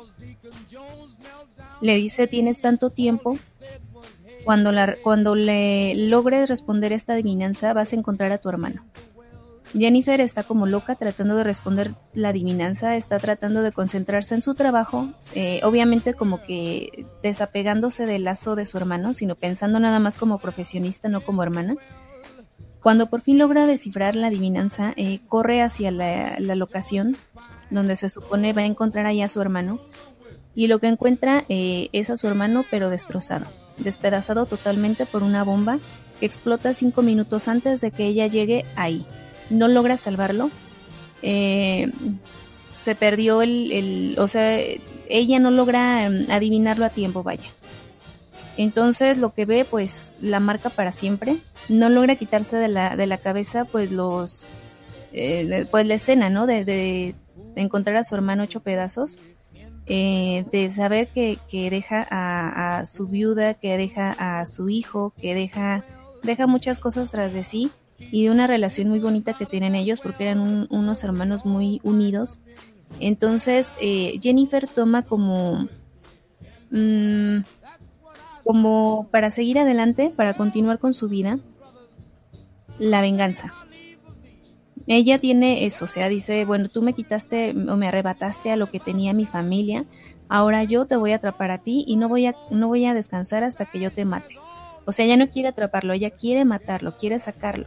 Speaker 2: Le dice, tienes tanto tiempo. Cuando, la, cuando le logres responder esta adivinanza, vas a encontrar a tu hermano. Jennifer está como loca tratando de responder la adivinanza, está tratando de concentrarse en su trabajo, eh, obviamente como que desapegándose del lazo de su hermano, sino pensando nada más como profesionista, no como hermana. Cuando por fin logra descifrar la adivinanza, eh, corre hacia la, la locación donde se supone va a encontrar ahí a su hermano, y lo que encuentra eh, es a su hermano pero destrozado, despedazado totalmente por una bomba que explota cinco minutos antes de que ella llegue ahí. No logra salvarlo, eh, se perdió el, el, o sea, ella no logra um, adivinarlo a tiempo, vaya. Entonces lo que ve, pues, la marca para siempre, no logra quitarse de la, de la cabeza, pues, los, eh, pues, la escena, ¿no? De, de, de encontrar a su hermano hecho pedazos, eh, de saber que, que deja a, a su viuda, que deja a su hijo, que deja, deja muchas cosas tras de sí. y de una relación muy bonita que tienen ellos porque eran un- unos hermanos muy unidos. Entonces eh, Jennifer toma como, mm, como para seguir adelante, para continuar con su vida, la venganza. Ella tiene eso, o sea, dice, bueno, tú me quitaste o me arrebataste a lo que tenía mi familia, ahora yo te voy a atrapar a ti y no voy a, no voy a descansar hasta que yo te mate. O sea, ella no quiere atraparlo, ella quiere matarlo, quiere sacarlo.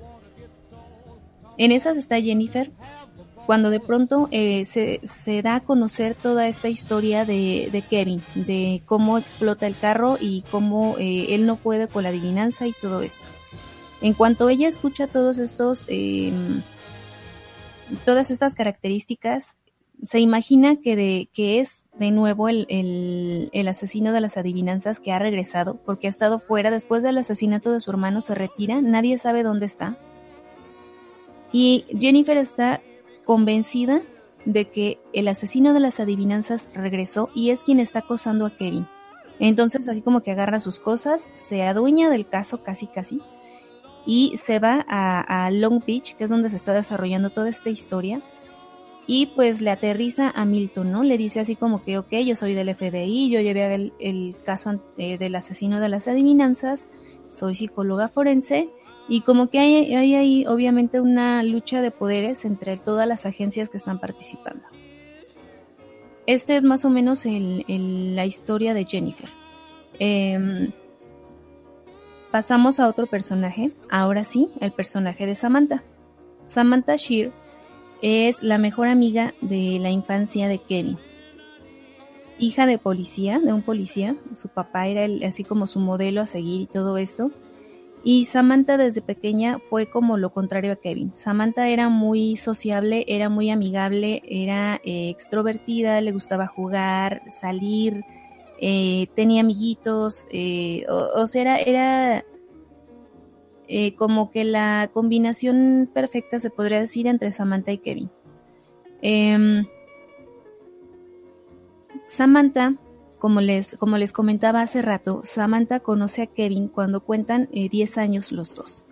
Speaker 2: En esas está Jennifer, cuando de pronto eh, se, se da a conocer toda esta historia de, de Kevin, de cómo explota el carro y cómo eh, él no puede con la adivinanza y todo esto. En cuanto ella escucha todos estos, eh, todas estas características, se imagina que, de, que es de nuevo el, el, el asesino de las adivinanzas que ha regresado, porque ha estado fuera después del asesinato de su hermano, se retira, nadie sabe dónde está. Y Jennifer está convencida de que el asesino de las adivinanzas regresó y es quien está acosando a Kevin. Entonces así como que agarra sus cosas, se adueña del caso casi casi y se va a, a Long Beach, que es donde se está desarrollando toda esta historia, y pues le aterriza a Milton, ¿no? Le dice así como que, ok, yo soy del F B I, yo llevé el, el caso eh, del asesino de las adivinanzas, soy psicóloga forense, y como que hay, hay ahí obviamente una lucha de poderes entre todas las agencias que están participando. Este es más o menos el, el, la historia de Jennifer. Eh, pasamos a otro personaje, ahora sí, el personaje de Samantha. Samantha Shear es la mejor amiga de la infancia de Kevin. Hija de policía, de un policía, su papá era el, así como su modelo a seguir y todo esto. Y Samantha desde pequeña fue como lo contrario a Kevin. Samantha era muy sociable, era muy amigable, era eh, extrovertida, le gustaba jugar, salir, eh, tenía amiguitos, eh, o, o sea, era, era eh, como que la combinación perfecta, se podría decir, entre Samantha y Kevin. Eh, Samantha... Como les, como les comentaba hace rato, Samantha conoce a Kevin cuando cuentan eh, diez años los dos.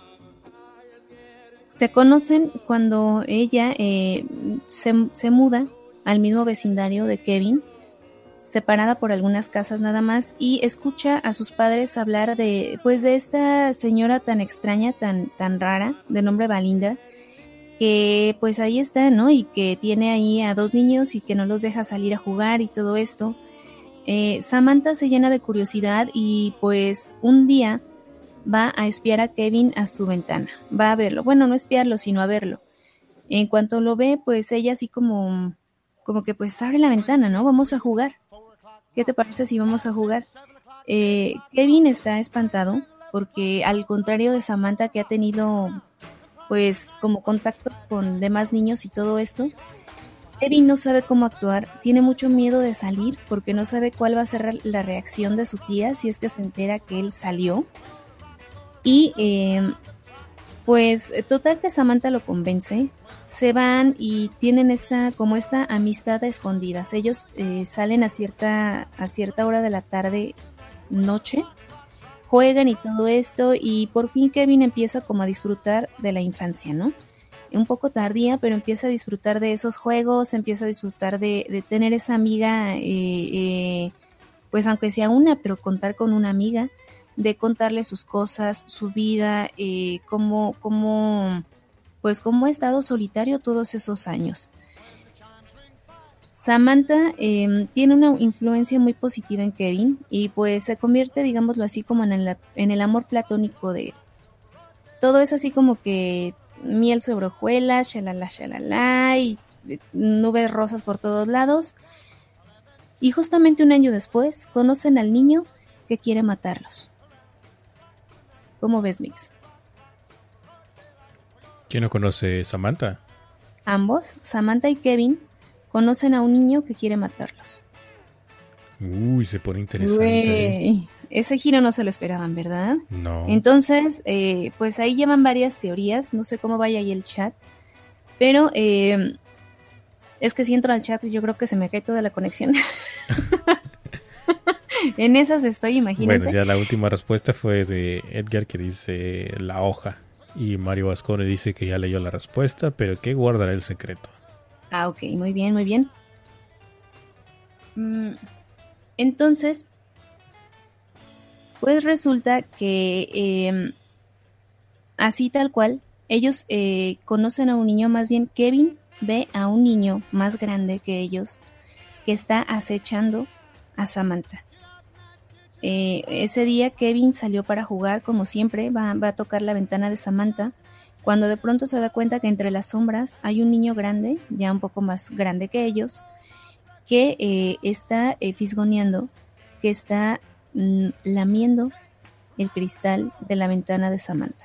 Speaker 2: Se conocen cuando ella eh, se, se muda al mismo vecindario de Kevin, separada por algunas casas nada más, y escucha a sus padres hablar de, pues, de esta señora tan extraña, tan, tan rara, de nombre Valinda, que pues ahí está, ¿no? Y que tiene ahí a dos niños y que no los deja salir a jugar y todo esto. Eh, Samantha se llena de curiosidad y pues un día va a espiar a Kevin a su ventana, va a verlo, bueno, no espiarlo sino a verlo. En cuanto lo ve, pues ella así como, como que pues abre la ventana, ¿no? Vamos a jugar. ¿Qué te parece si vamos a jugar? Eh, Kevin está espantado porque al contrario de Samantha, que ha tenido pues como contacto con demás niños y todo esto, Kevin no sabe cómo actuar, tiene mucho miedo de salir porque no sabe cuál va a ser la reacción de su tía si es que se entera que él salió. Y eh, pues total que Samantha lo convence, se van y tienen esta como esta amistad a escondidas. Ellos eh, salen a cierta, a cierta hora de la tarde, noche, juegan y todo esto y por fin Kevin empieza como a disfrutar de la infancia, ¿no? Un poco tardía, pero empieza a disfrutar de esos juegos, empieza a disfrutar de, de tener esa amiga, eh, eh, pues aunque sea una, pero contar con una amiga, de contarle sus cosas, su vida, eh, cómo, cómo, pues cómo ha estado solitario todos esos años. Samantha eh, tiene una influencia muy positiva en Kevin y pues se convierte, digámoslo así, como en el, en el amor platónico de él. Todo es así como que miel sobre hojuelas, shalala, shalala, y nubes rosas por todos lados. Y justamente un año después conocen al niño que quiere matarlos. ¿Cómo ves, Mix?
Speaker 1: ¿Quién no conoce Samantha?
Speaker 2: Ambos, Samantha y Kevin, conocen a un niño que quiere matarlos.
Speaker 1: Uy, se pone interesante.
Speaker 2: Uy, ese giro no se lo esperaban, ¿verdad?
Speaker 1: No.
Speaker 2: Entonces, eh, pues ahí llevan varias teorías, no sé cómo vaya ahí el chat, pero eh, es que si entro al chat yo creo que se me cae toda la conexión. En esas estoy, imagínense.
Speaker 1: Bueno, ya la última respuesta fue de Edgar que dice la hoja. Y Mario Vascore dice que ya leyó la respuesta, pero que guardará el secreto.
Speaker 2: Ah, ok, muy bien, muy bien. Mm, Entonces, pues resulta que eh, así tal cual, ellos eh, conocen a un niño, más bien Kevin ve a un niño más grande que ellos que está acechando a Samantha. Eh, ese día Kevin salió para jugar, como siempre, va, va a tocar la ventana de Samantha, cuando de pronto se da cuenta que entre las sombras hay un niño grande, ya un poco más grande que ellos, que eh, está eh, fisgoneando, que está mm, lamiendo el cristal de la ventana de Samantha.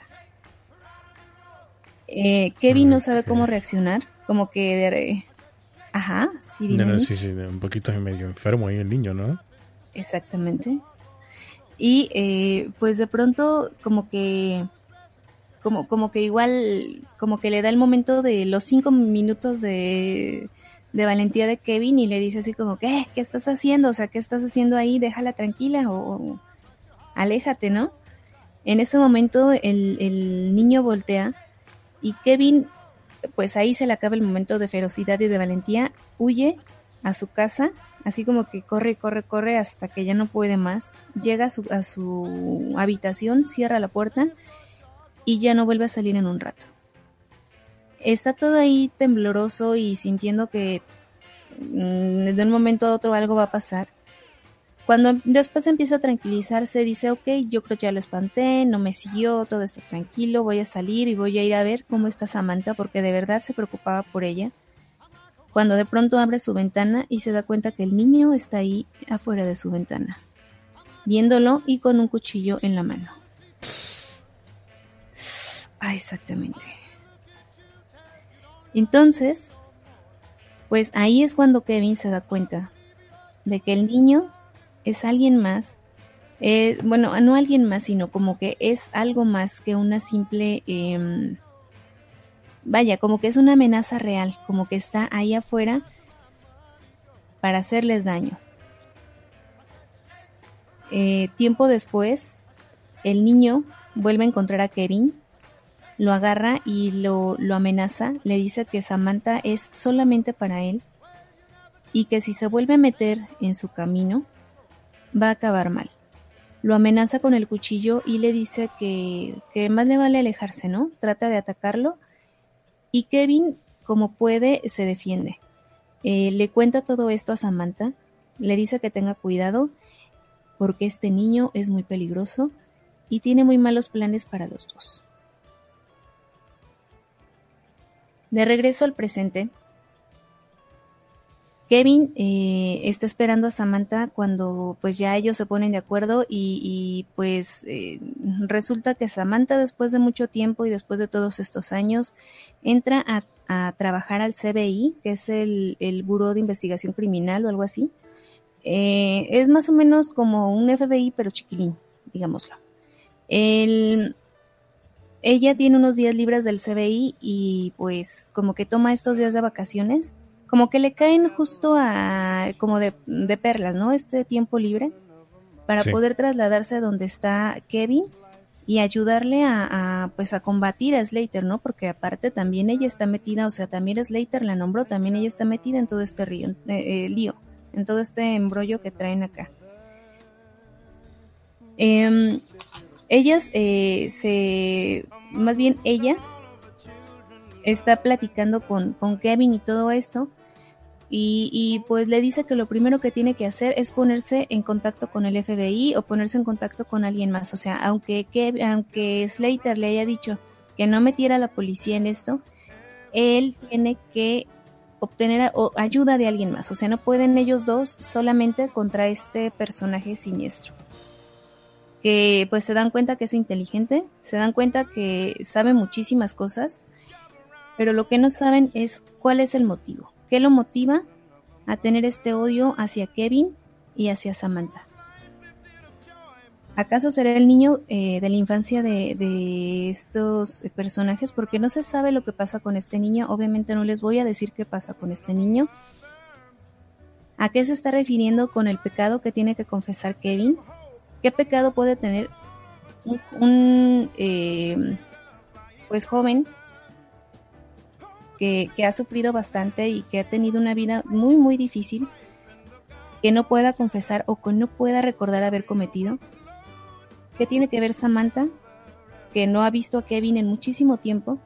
Speaker 2: Eh, Kevin no sabe
Speaker 1: Ok.
Speaker 2: cómo reaccionar, como que de... Ajá, sí, dime,
Speaker 1: No, no,
Speaker 2: Mitch.
Speaker 1: sí, sí, un poquito medio enfermo ahí el niño, ¿no?
Speaker 2: Exactamente. Y eh, pues de pronto como que como, como que igual como que le da el momento de los cinco minutos de, de valentía de Kevin y le dice así como que "Eh, ¿qué estás haciendo? O sea, ¿qué estás haciendo ahí? Déjala tranquila o, o aléjate, ¿no?" En ese momento el, el niño voltea y Kevin, pues ahí se le acaba el momento de ferocidad y de valentía, huye a su casa, así como que corre, corre, corre hasta que ya no puede más, llega a su, a su habitación, cierra la puerta y ya no vuelve a salir en un rato. Está todo ahí tembloroso y sintiendo que mm, de un momento a otro algo va a pasar. Cuando después empieza a tranquilizarse, dice, ok, yo creo que ya lo espanté, no me siguió, todo está tranquilo, voy a salir y voy a ir a ver cómo está Samantha, porque de verdad se preocupaba por ella. Cuando de pronto abre su ventana y se da cuenta que el niño está ahí afuera de su ventana, viéndolo y con un cuchillo en la mano. Ah, exactamente. Entonces, pues ahí es cuando Kevin se da cuenta de que el niño es alguien más, eh, bueno, no alguien más, sino como que es algo más que una simple, eh, vaya, como que es una amenaza real, como que está ahí afuera para hacerles daño. Eh, tiempo después, el niño vuelve a encontrar a Kevin, lo agarra y lo, lo amenaza, le dice que Samantha es solamente para él y que si se vuelve a meter en su camino, va a acabar mal. Lo amenaza con el cuchillo y le dice que, que más le vale alejarse, ¿no? Trata de atacarlo y Kevin, como puede, se defiende. Eh, le cuenta todo esto a Samantha, le dice que tenga cuidado porque este niño es muy peligroso y tiene muy malos planes para los dos. De regreso al presente, Kevin eh, está esperando a Samantha cuando pues ya ellos se ponen de acuerdo y, y pues eh, resulta que Samantha después de mucho tiempo y después de todos estos años entra a, a trabajar al C B I, que es el, el Buró de Investigación Criminal o algo así. Eh, es más o menos como un F B I pero chiquilín, digámoslo. El, ella tiene unos días libres del C B I y pues como que toma estos días de vacaciones, como que le caen justo a como de, de perlas, ¿no? Este tiempo libre para
Speaker 1: Sí.
Speaker 2: poder trasladarse a donde está Kevin y ayudarle a, a pues a combatir a Slater, ¿no? Porque aparte también ella está metida, o sea, también Slater la nombró, también ella está metida en todo este río, eh, eh, lío, en todo este embrollo que traen acá. Eh, ellas eh, se, más bien ella está platicando con, con Kevin y todo esto y, y pues le dice que lo primero que tiene que hacer es ponerse en contacto con el F B I o ponerse en contacto con alguien más, o sea, aunque, Kev, aunque Slater le haya dicho que no metiera a la policía en esto, él tiene que obtener a, o ayuda de alguien más, o sea, no pueden ellos dos solamente contra este personaje siniestro. Que pues se dan cuenta que es inteligente, se dan cuenta que sabe muchísimas cosas, pero lo que no saben es cuál es el motivo, qué lo motiva a tener este odio hacia Kevin y hacia Samantha. ¿Acaso será el niño eh, de la infancia de, de estos personajes? Porque no se sabe lo que pasa con este niño, obviamente no les voy a decir qué pasa con este niño. ¿A qué se está refiriendo con el pecado que tiene que confesar Kevin? ¿Qué pecado puede tener un, un, eh, pues joven, que, que ha sufrido bastante y que ha tenido una vida muy muy difícil, que no pueda confesar o que no pueda recordar haber cometido. ¿Qué tiene que ver Samantha, que no ha visto a Kevin en muchísimo tiempo?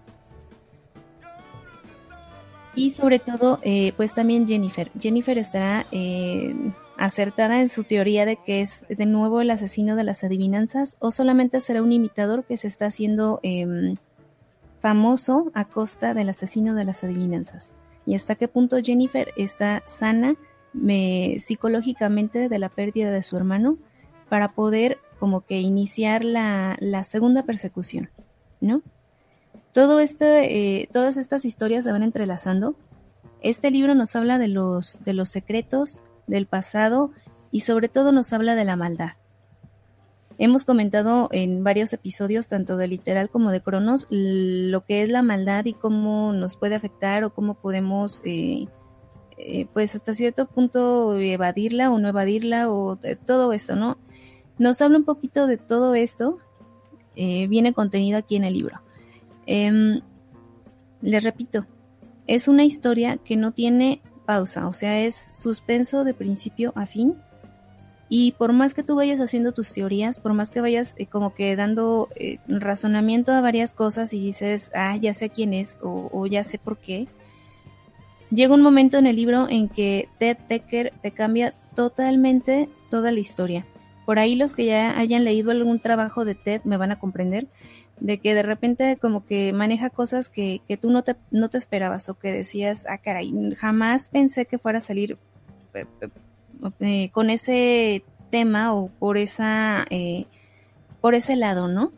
Speaker 2: Y sobre todo, eh, pues también Jennifer. Jennifer estará eh, acertada en su teoría de que es de nuevo el asesino de las adivinanzas, o solamente será un imitador que se está haciendo eh, famoso a costa del asesino de las adivinanzas. Y hasta qué punto Jennifer está sana me, psicológicamente de la pérdida de su hermano para poder como que iniciar la, la segunda persecución, ¿no? Todo este, eh, todas estas historias se van entrelazando. Este libro nos habla de los, de los secretos, del pasado y sobre todo nos habla de la maldad. Hemos comentado en varios episodios, tanto de Literal como de Cronos, lo que es la maldad y cómo nos puede afectar o cómo podemos, eh, eh, pues hasta cierto punto, evadirla o no evadirla o de todo esto, ¿no? Nos habla un poquito de todo esto, eh, viene contenido aquí en el libro. Eh, les repito, es una historia que no tiene pausa, o sea, es suspenso de principio a fin. Y por más que tú vayas haciendo tus teorías, por más que vayas eh, como que dando eh, razonamiento a varias cosas y dices, ah, ya sé quién es o, o ya sé por qué, llega un momento en el libro en que Ted Dekker te cambia totalmente toda la historia. Por ahí los que ya hayan leído algún trabajo de Ted me van a comprender de que de repente como que maneja cosas que, que tú no te, no te esperabas o que decías, ah, caray, jamás pensé que fuera a salir eh, eh, con ese tema o por esa eh, por ese lado, ¿no?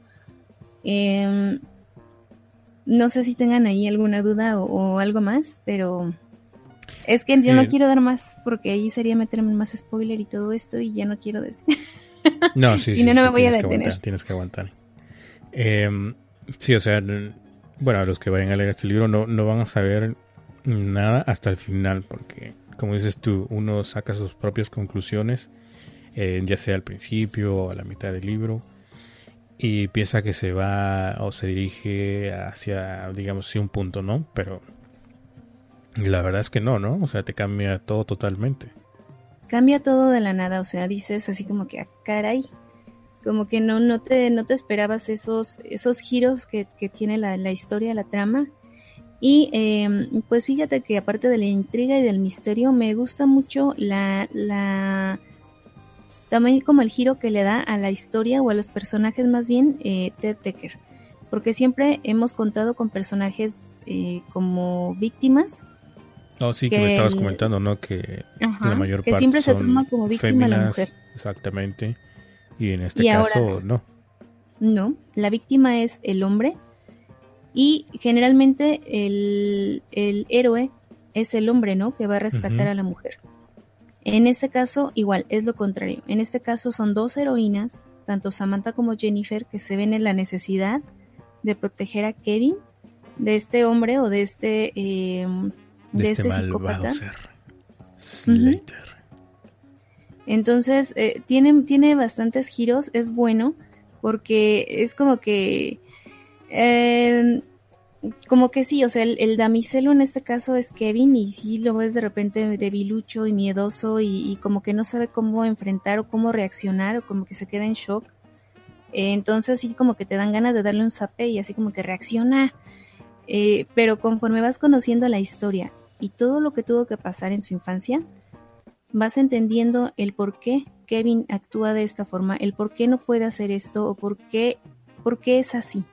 Speaker 2: Eh, no sé si tengan ahí alguna duda o, o algo más, pero es que yo no
Speaker 1: Eh,
Speaker 2: quiero dar más porque ahí sería meterme en más spoiler y todo esto y ya no quiero decir.
Speaker 1: No, sí,
Speaker 2: si
Speaker 1: sí,
Speaker 2: no, no
Speaker 1: sí,
Speaker 2: me voy a
Speaker 1: tienes que
Speaker 2: detener.
Speaker 1: aguantar, tienes que aguantar. Eh, sí, o sea, n- bueno, a los que vayan a leer este libro no, no van a saber nada hasta el final, porque, como dices tú, uno saca sus propias conclusiones, eh, ya sea al principio o a la mitad del libro, y piensa que se va o se dirige hacia, digamos, sí, un punto, ¿no? Pero la verdad es que no, ¿no? O sea, te cambia todo totalmente.
Speaker 2: Cambia todo de la nada, o sea, dices así como que, ah, caray, como que no, no te, no te esperabas esos, esos giros que, que tiene la, la historia, la trama. Y eh, pues fíjate que aparte de la intriga y del misterio, me gusta mucho la, la también como el giro que le da a la historia o a los personajes más bien eh, Ted Dekker. Porque siempre hemos contado con personajes eh, como víctimas.
Speaker 1: Oh, sí, que,
Speaker 2: que
Speaker 1: me estabas
Speaker 2: el-
Speaker 1: comentando, ¿no? Que
Speaker 2: Ajá,
Speaker 1: la mayor
Speaker 2: que
Speaker 1: parte
Speaker 2: siempre se
Speaker 1: son
Speaker 2: toma como víctima a la
Speaker 1: féminas,
Speaker 2: mujer.
Speaker 1: exactamente. Y en este
Speaker 2: Y ahora
Speaker 1: caso, no.
Speaker 2: no, la víctima es el hombre y generalmente el, el héroe es el hombre, ¿no? Que va a rescatar
Speaker 1: Ujú.
Speaker 2: a la mujer. En este caso, igual, es lo contrario. En este caso son dos heroínas, tanto Samantha como Jennifer, que se ven en la necesidad de proteger a Kevin de este hombre o de este, eh,
Speaker 1: De,
Speaker 2: de
Speaker 1: este,
Speaker 2: este
Speaker 1: malvado
Speaker 2: psicópata.
Speaker 1: ser. Slater.
Speaker 2: Entonces, eh, tiene, tiene bastantes giros, es bueno, porque es como que, eh, como que sí, o sea, el, el damiselo en este caso es Kevin y sí lo ves de repente debilucho y miedoso y, y como que no sabe cómo enfrentar o cómo reaccionar o como que se queda en shock. Eh, entonces sí como que te dan ganas de darle un zape y así como que reacciona. Eh, pero conforme vas conociendo la historia y todo lo que tuvo que pasar en su infancia, vas entendiendo el por qué Kevin actúa de esta forma, el por qué no puede hacer esto o por qué, por qué es así.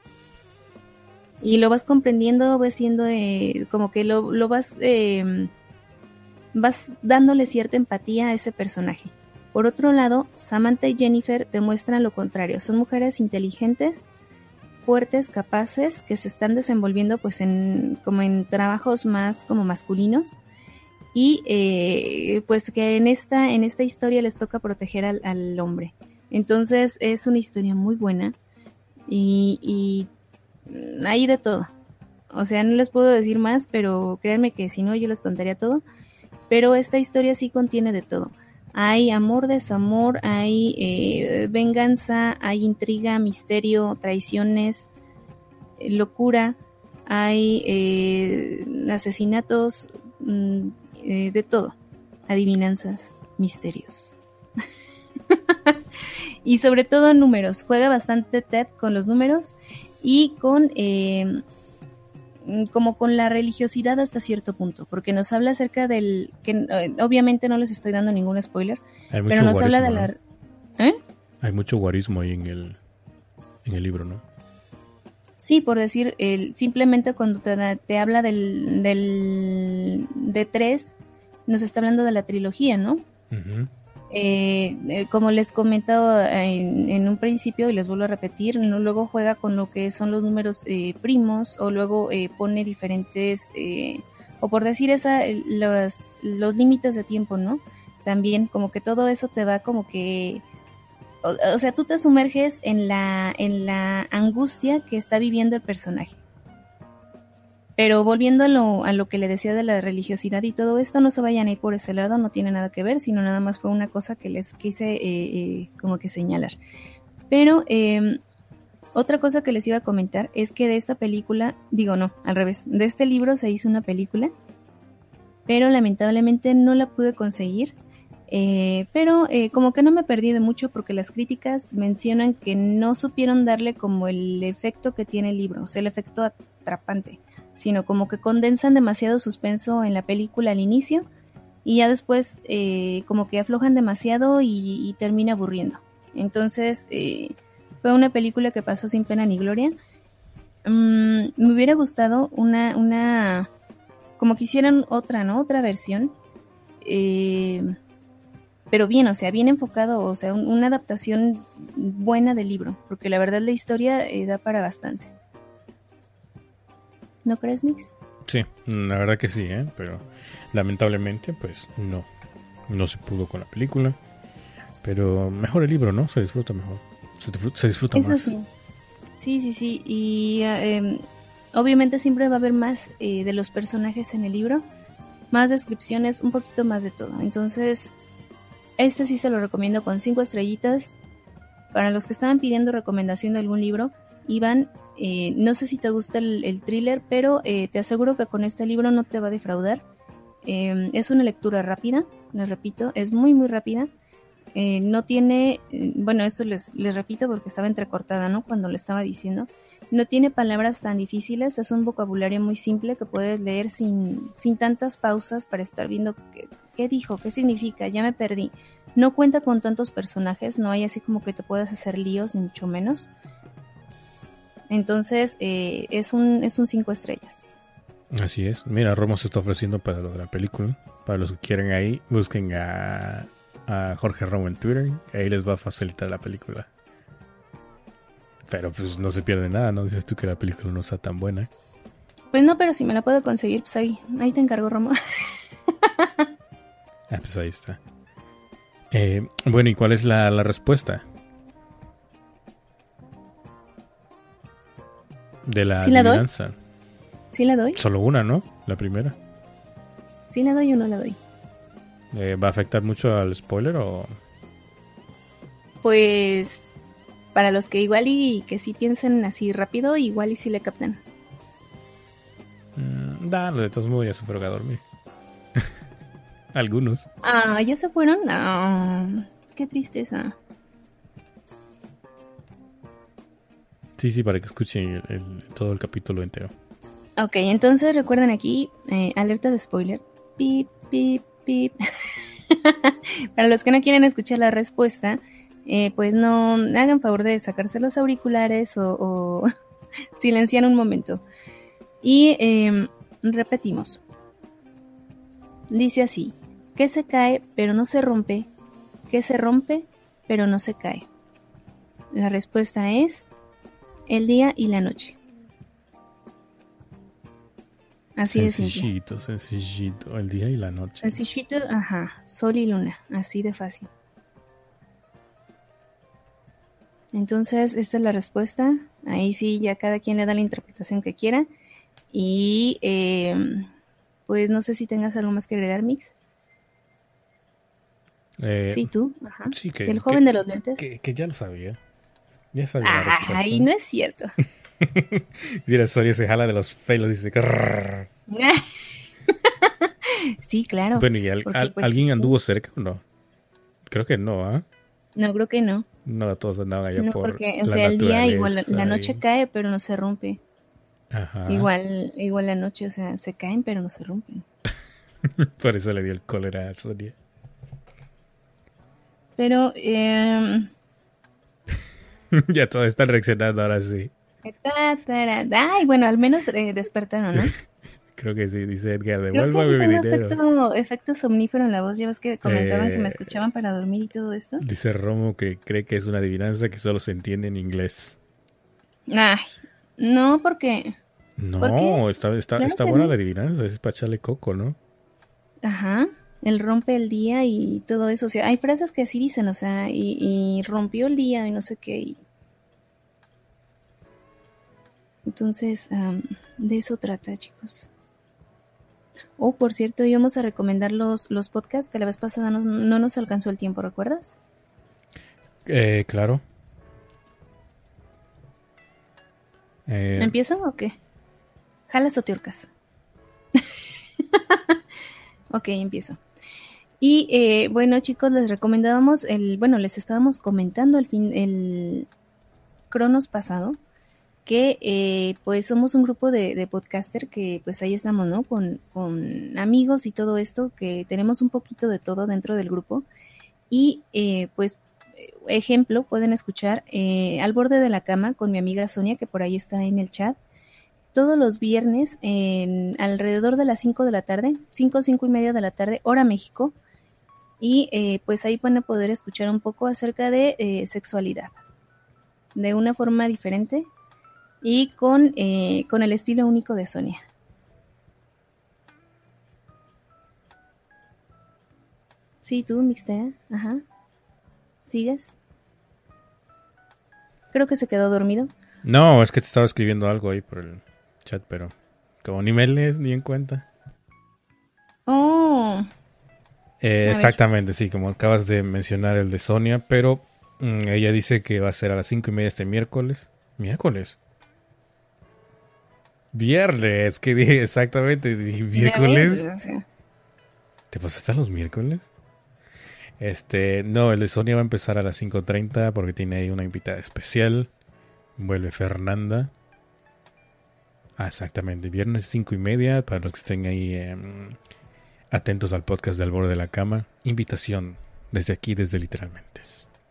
Speaker 2: Y lo vas comprendiendo, vas siendo eh, como que lo, lo vas, eh, vas dándole cierta empatía a ese personaje. Por otro lado, Samantha y Jennifer te muestran lo contrario. Son mujeres inteligentes, fuertes, capaces, que se están desenvolviendo pues en como en trabajos más como masculinos. Y eh, pues que en esta, en esta historia les toca proteger al, al hombre. Entonces es una historia muy buena y, y hay de todo. O sea, no les puedo decir más, pero créanme que si no yo les contaría todo. Pero esta historia sí contiene de todo. Hay amor, desamor, hay eh, venganza, hay intriga, misterio, traiciones. locura, hay eh, asesinatos, mm, eh, de todo, adivinanzas, misterios. Y sobre todo números, juega bastante Ted con los números y con eh, como con la religiosidad hasta cierto punto, porque nos habla acerca del, que eh, obviamente no les estoy dando ningún spoiler,
Speaker 1: Hay mucho
Speaker 2: pero nos habla de
Speaker 1: guarismo,
Speaker 2: la...
Speaker 1: ¿no?
Speaker 2: ¿Eh?
Speaker 1: Hay mucho guarismo ahí en el, en el libro, ¿no?
Speaker 2: Sí, por decir, el, simplemente cuando te, da- te habla del, del de tres, nos está hablando de la trilogía, ¿no?
Speaker 1: Ujú.
Speaker 2: Eh, eh, como les comentaba en, en un principio y les vuelvo a repetir, ¿no? Luego juega con lo que son los números eh, primos o luego eh, pone diferentes, eh, o por decir esa, eh, los, los límites de tiempo, ¿no? También como que todo eso te va como que, o, o sea, tú te sumerges en la, en la angustia que está viviendo el personaje. Pero volviendo a lo, a lo que le decía de la religiosidad y todo esto, no se vayan a ir por ese lado, no tiene nada que ver, sino nada más fue una cosa que les quise eh, eh, como que señalar. Pero eh, otra cosa que les iba a comentar es que de esta película, digo no, al revés, de este libro se hizo una película, pero lamentablemente no la pude conseguir. Eh, pero eh, como que no me perdí de mucho porque las críticas mencionan que no supieron darle como el efecto que tiene el libro, o sea, el efecto atrapante, sino como que condensan demasiado suspenso en la película al inicio y ya después eh, como que aflojan demasiado y, y termina aburriendo. Entonces eh, fue una película que pasó sin pena ni gloria. Mm, me hubiera gustado una, una, como que hicieran otra, ¿no? Otra versión. Eh, pero bien, o sea, bien enfocado, o sea, un- una adaptación buena del libro, porque la verdad la historia eh, da para bastante. ¿No crees, Mix?
Speaker 1: Sí, la verdad que sí, ¿eh? Pero lamentablemente, pues no. No se pudo con la película. Pero mejor el libro, ¿no? Se disfruta mejor. Se disfruta, se disfruta
Speaker 2: Eso
Speaker 1: más.
Speaker 2: sí. Sí, sí, sí. Y eh, em, obviamente siempre va a haber más eh, de los personajes en el libro, más descripciones, un poquito más de todo. Entonces, este sí se lo recomiendo con cinco estrellitas. Para los que estaban pidiendo recomendación de algún libro, Iván, eh, no sé si te gusta el, el thriller, pero eh, te aseguro que con este libro no te va a defraudar. Eh, es una lectura rápida, les repito, es muy muy rápida. Eh, no tiene, eh, bueno, esto les, les repito porque estaba entrecortada, ¿no? Cuando lo estaba diciendo. No tiene palabras tan difíciles, es un vocabulario muy simple que puedes leer sin, sin tantas pausas para estar viendo qué, qué dijo, qué significa, ya me perdí. No cuenta con tantos personajes, no hay así como que te puedas hacer líos, ni mucho menos. Entonces, eh, es un es un cinco estrellas.
Speaker 1: Así es. Mira, Romo se está ofreciendo para lo de la película. Para los que quieren ahí, busquen a, a Jorge Romo en Twitter. Ahí les va a facilitar la película. Pero pues no se pierde nada, ¿no? Dices tú que la película no está tan buena.
Speaker 2: Pues no, pero si me la puedo conseguir, pues ahí, ahí te encargo, Romo.
Speaker 1: Ah, pues ahí está. Eh, bueno, ¿y cuál es la, la respuesta? De la
Speaker 2: ¿Sí la doy?
Speaker 1: adivinanza.
Speaker 2: ¿Sí la doy?
Speaker 1: Solo una, ¿no? La primera.
Speaker 2: ¿Sí la doy o no la doy?
Speaker 1: Eh, ¿Va a afectar mucho al spoiler o...?
Speaker 2: Pues para los que igual y que sí piensen así rápido, igual y sí le captan.
Speaker 1: Mm, da, de todos modos ya se fueron a dormir. Algunos.
Speaker 2: Ah, ¿ya se fueron? No, qué tristeza.
Speaker 1: Sí, sí, para que escuchen el- el- todo el capítulo entero.
Speaker 2: Ok, entonces recuerden aquí, eh, alerta de spoiler. Pip, pip, pip. Para los que no quieren escuchar la respuesta, eh, pues no hagan favor de sacarse los auriculares o, o silenciar un momento. Y eh, repetimos. Dice así, que se cae pero no se rompe, que se rompe pero no se cae. La respuesta es el día y la noche. Así de simple.
Speaker 1: Sencillito, sencillito. El día y la noche.
Speaker 2: Sencillito, ajá, sol y luna, así de fácil. Entonces, esta es la respuesta. Ahí sí, ya cada quien le da la interpretación que quiera. Y eh, pues no sé si tengas algo más que agregar, Mix.
Speaker 1: Eh,
Speaker 2: Sí, tú, ajá.
Speaker 1: sí, que,
Speaker 2: El joven
Speaker 1: que-
Speaker 2: de los lentes.
Speaker 1: que, que ya lo sabía. Ya sabía la respuesta.
Speaker 2: Ay, no es cierto.
Speaker 1: Mira, Sonia se jala de los pelos y dice... "Grrr".
Speaker 2: Sí, claro.
Speaker 1: Bueno, ¿y al-
Speaker 2: porque,
Speaker 1: al-
Speaker 2: pues,
Speaker 1: alguien
Speaker 2: sí.
Speaker 1: anduvo cerca o no? Creo que no, ¿ah?
Speaker 2: No, creo que no.
Speaker 1: No, todos andaban allá
Speaker 2: No,
Speaker 1: por
Speaker 2: porque, o
Speaker 1: la
Speaker 2: sea, el día igual, la,
Speaker 1: naturaleza
Speaker 2: la noche
Speaker 1: y-
Speaker 2: cae, pero no se rompe.
Speaker 1: Ajá.
Speaker 2: Igual, igual la noche, o sea, se caen, pero no se rompen.
Speaker 1: Por eso le dio el cólera a Sonia.
Speaker 2: Pero, eh,
Speaker 1: Ya todos están reaccionando ahora sí.
Speaker 2: ta, tara, ay, bueno, al menos eh, despertaron, ¿no?
Speaker 1: Creo que sí, dice Edgar,
Speaker 2: Creo que
Speaker 1: devuélvame
Speaker 2: sí
Speaker 1: mi
Speaker 2: tengo
Speaker 1: dinero.
Speaker 2: efecto, efecto somnífero en la voz. Ya ves que comentaban que me
Speaker 1: Eh,
Speaker 2: escuchaban para dormir y todo esto.
Speaker 1: Dice Romo que cree que es una adivinanza que solo se entiende en inglés.
Speaker 2: Ay, no, porque,
Speaker 1: No,
Speaker 2: ¿por qué?
Speaker 1: está, está,
Speaker 2: Claro
Speaker 1: está
Speaker 2: que
Speaker 1: buena
Speaker 2: no.
Speaker 1: la adivinanza, es para echarle coco, ¿no?
Speaker 2: Ajá, él rompe el día y todo eso. O sea, hay frases que así dicen, o sea, y, y rompió el día y no sé qué. y- Entonces, am, de eso trata, chicos. Oh, por cierto, íbamos a recomendar los, los podcasts que la vez pasada no, no nos alcanzó el tiempo, ¿recuerdas?
Speaker 1: Eh, claro. Eh,
Speaker 2: ¿Empiezo o qué? ¿Jalas o te horcas? Ok, empiezo. Y eh, bueno, chicos, les recomendábamos el, bueno, les estábamos comentando el fin, el Cronos pasado, que eh, pues somos un grupo de, de podcaster que pues ahí estamos, ¿no? Con, con amigos y todo esto, que tenemos un poquito de todo dentro del grupo. Y eh, pues, eh, ejemplo, pueden escuchar eh, Al borde de la cama con mi amiga Sonia, que por ahí está en el chat, todos los viernes en alrededor de las cinco de la tarde, cinco, cinco y media de la tarde, hora México. Y eh, pues ahí van a poder escuchar un poco acerca de eh, sexualidad, de una forma diferente y con, eh, con el estilo único de Sonia. Sí, tú, Mixtea, ajá. ¿Sigues? Creo que se quedó dormido.
Speaker 1: no, es que te estaba escribiendo algo ahí por el chat, pero como ni me lees ni en cuenta.
Speaker 2: Oh,
Speaker 1: Eh,
Speaker 2: ver.
Speaker 1: exactamente, sí, como acabas de mencionar el de Sonia, pero mm, ella dice que va a ser a las cinco y media este miércoles. ¿Miércoles? Viernes, que dije exactamente, dije, ¿miércoles?
Speaker 2: ya ves, o sea,
Speaker 1: ¿Te pasaste a los miércoles? Este, no, el de Sonia va a empezar a las cinco treinta porque tiene ahí una invitada especial. Vuelve Fernanda. Ah, exactamente, viernes cinco y media, para los que estén ahí em, atentos al podcast de Al borde de la cama. Invitación desde aquí, desde Literalmente.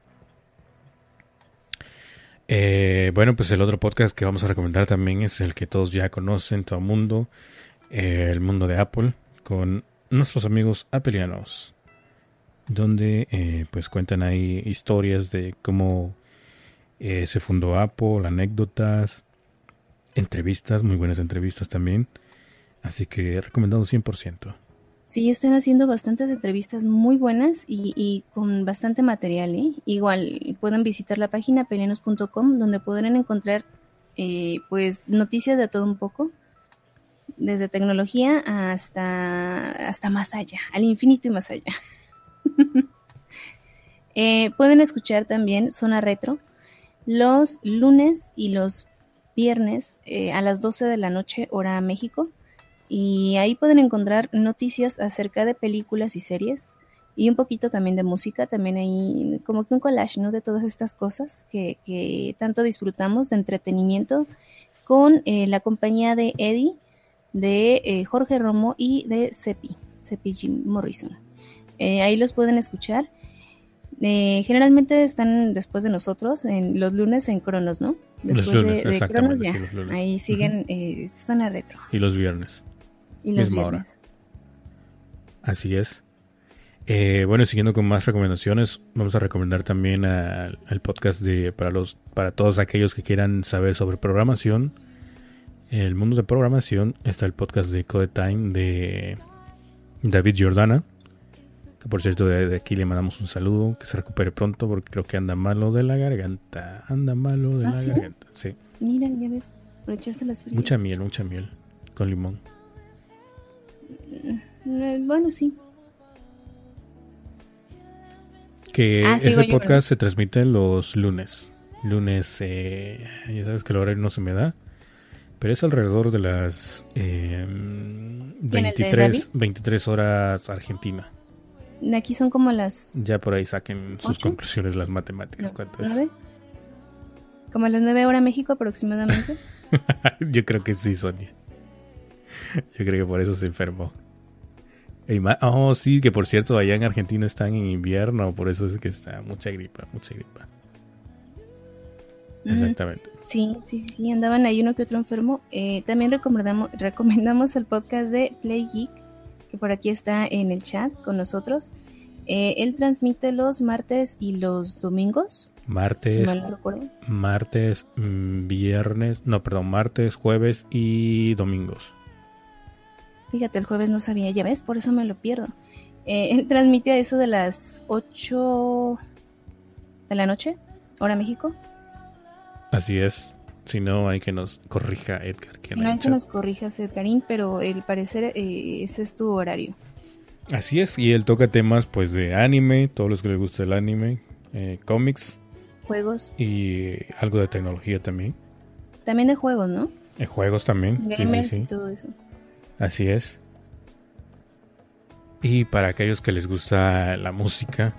Speaker 1: Eh, bueno, pues el otro podcast que vamos a recomendar también es el que todos ya conocen, todo el mundo, eh, el mundo de Apple, con nuestros amigos apelianos, donde eh, pues cuentan ahí historias de cómo eh, se fundó Apple, anécdotas, entrevistas, muy buenas entrevistas también, así que recomendado cien por ciento.
Speaker 2: sí, están haciendo bastantes entrevistas muy buenas y, y con bastante material, ¿eh? Igual pueden visitar la página pelianos punto com donde podrán encontrar eh, pues noticias de todo un poco, desde tecnología hasta, hasta más allá, al infinito y más allá. eh, pueden escuchar también Zona Retro los lunes y los viernes eh, a las doce de la noche, hora México. Y ahí pueden encontrar noticias acerca de películas y series y un poquito también de música, también hay como que un collage, ¿no? De todas estas cosas que, que tanto disfrutamos de entretenimiento con eh, la compañía de Eddie, de eh, Jorge Romo y de Cepi, Cepi Jim Morrison. Eh, ahí los pueden escuchar. Eh, generalmente están después de nosotros, en los lunes en Cronos, ¿no? Después
Speaker 1: Los lunes,
Speaker 2: de, de
Speaker 1: exactamente,
Speaker 2: Cronos ya.
Speaker 1: sí, los lunes.
Speaker 2: Ahí siguen
Speaker 1: Ujú.
Speaker 2: eh, Zona Retro.
Speaker 1: Y los viernes.
Speaker 2: Y los
Speaker 1: Misma hora.
Speaker 2: viernes.
Speaker 1: Así es. Eh, bueno, siguiendo con más recomendaciones, vamos a recomendar también al podcast de para los para todos aquellos que quieran saber sobre programación. El mundo de programación está el podcast de Code Time de David Giordana, que por cierto de, de aquí le mandamos un saludo, que se recupere pronto porque creo que anda malo de la garganta, anda malo de
Speaker 2: ¿Ah,
Speaker 1: la
Speaker 2: sí?
Speaker 1: garganta. Sí,
Speaker 2: Mira, ya ves, por echarse las frías.
Speaker 1: mucha miel, mucha miel con limón.
Speaker 2: Eh, Bueno, sí.
Speaker 1: Que
Speaker 2: Ah, sigo
Speaker 1: ese
Speaker 2: yo,
Speaker 1: podcast se transmite los lunes. Lunes, eh, ya sabes que el horario no se me da, pero es alrededor de las eh, veintitrés, veintitrés horas Argentina.
Speaker 2: Aquí son como las...
Speaker 1: Ya por ahí saquen sus
Speaker 2: ¿ocho?
Speaker 1: conclusiones las matemáticas. ¿Cuánto es?
Speaker 2: ¿Nueve? Como a las nueve horas México aproximadamente.
Speaker 1: Yo creo que sí, Sonia. Yo creo que por eso se enfermó. Y ma- Oh, sí, que por cierto, allá en Argentina están en invierno, por eso es que está mucha gripa, mucha gripa.
Speaker 2: Ujú.
Speaker 1: Exactamente.
Speaker 2: Sí, sí, sí, sí, andaban ahí uno que otro enfermo. Eh, también recomendamos, recomendamos el podcast de Play Geek, que por aquí está en el chat con nosotros. Eh, él transmite los martes y los domingos, si
Speaker 1: Martes,
Speaker 2: mal no recuerdo.
Speaker 1: martes, mm, viernes, no, perdón, martes, jueves y domingos.
Speaker 2: Fíjate, el jueves no sabía, ya ves, por eso me lo pierdo. Eh, él transmite a eso de las ocho de la noche, hora México.
Speaker 1: Así es. Si no, hay que nos corrija Edgar. Que
Speaker 2: Si
Speaker 1: anda
Speaker 2: no
Speaker 1: en
Speaker 2: hay que
Speaker 1: chat.
Speaker 2: nos corrijas, Edgarín, pero al parecer eh, ese es tu horario.
Speaker 1: Así es, y él toca temas pues de anime, todos los que les gusta el anime, eh, cómics
Speaker 2: Juegos,
Speaker 1: y algo de tecnología también.
Speaker 2: también de juegos, ¿no?
Speaker 1: Eh, juegos también, sí, sí,
Speaker 2: Gamers y
Speaker 1: sí.
Speaker 2: todo eso.
Speaker 1: Así es. Y para aquellos que les gusta la música,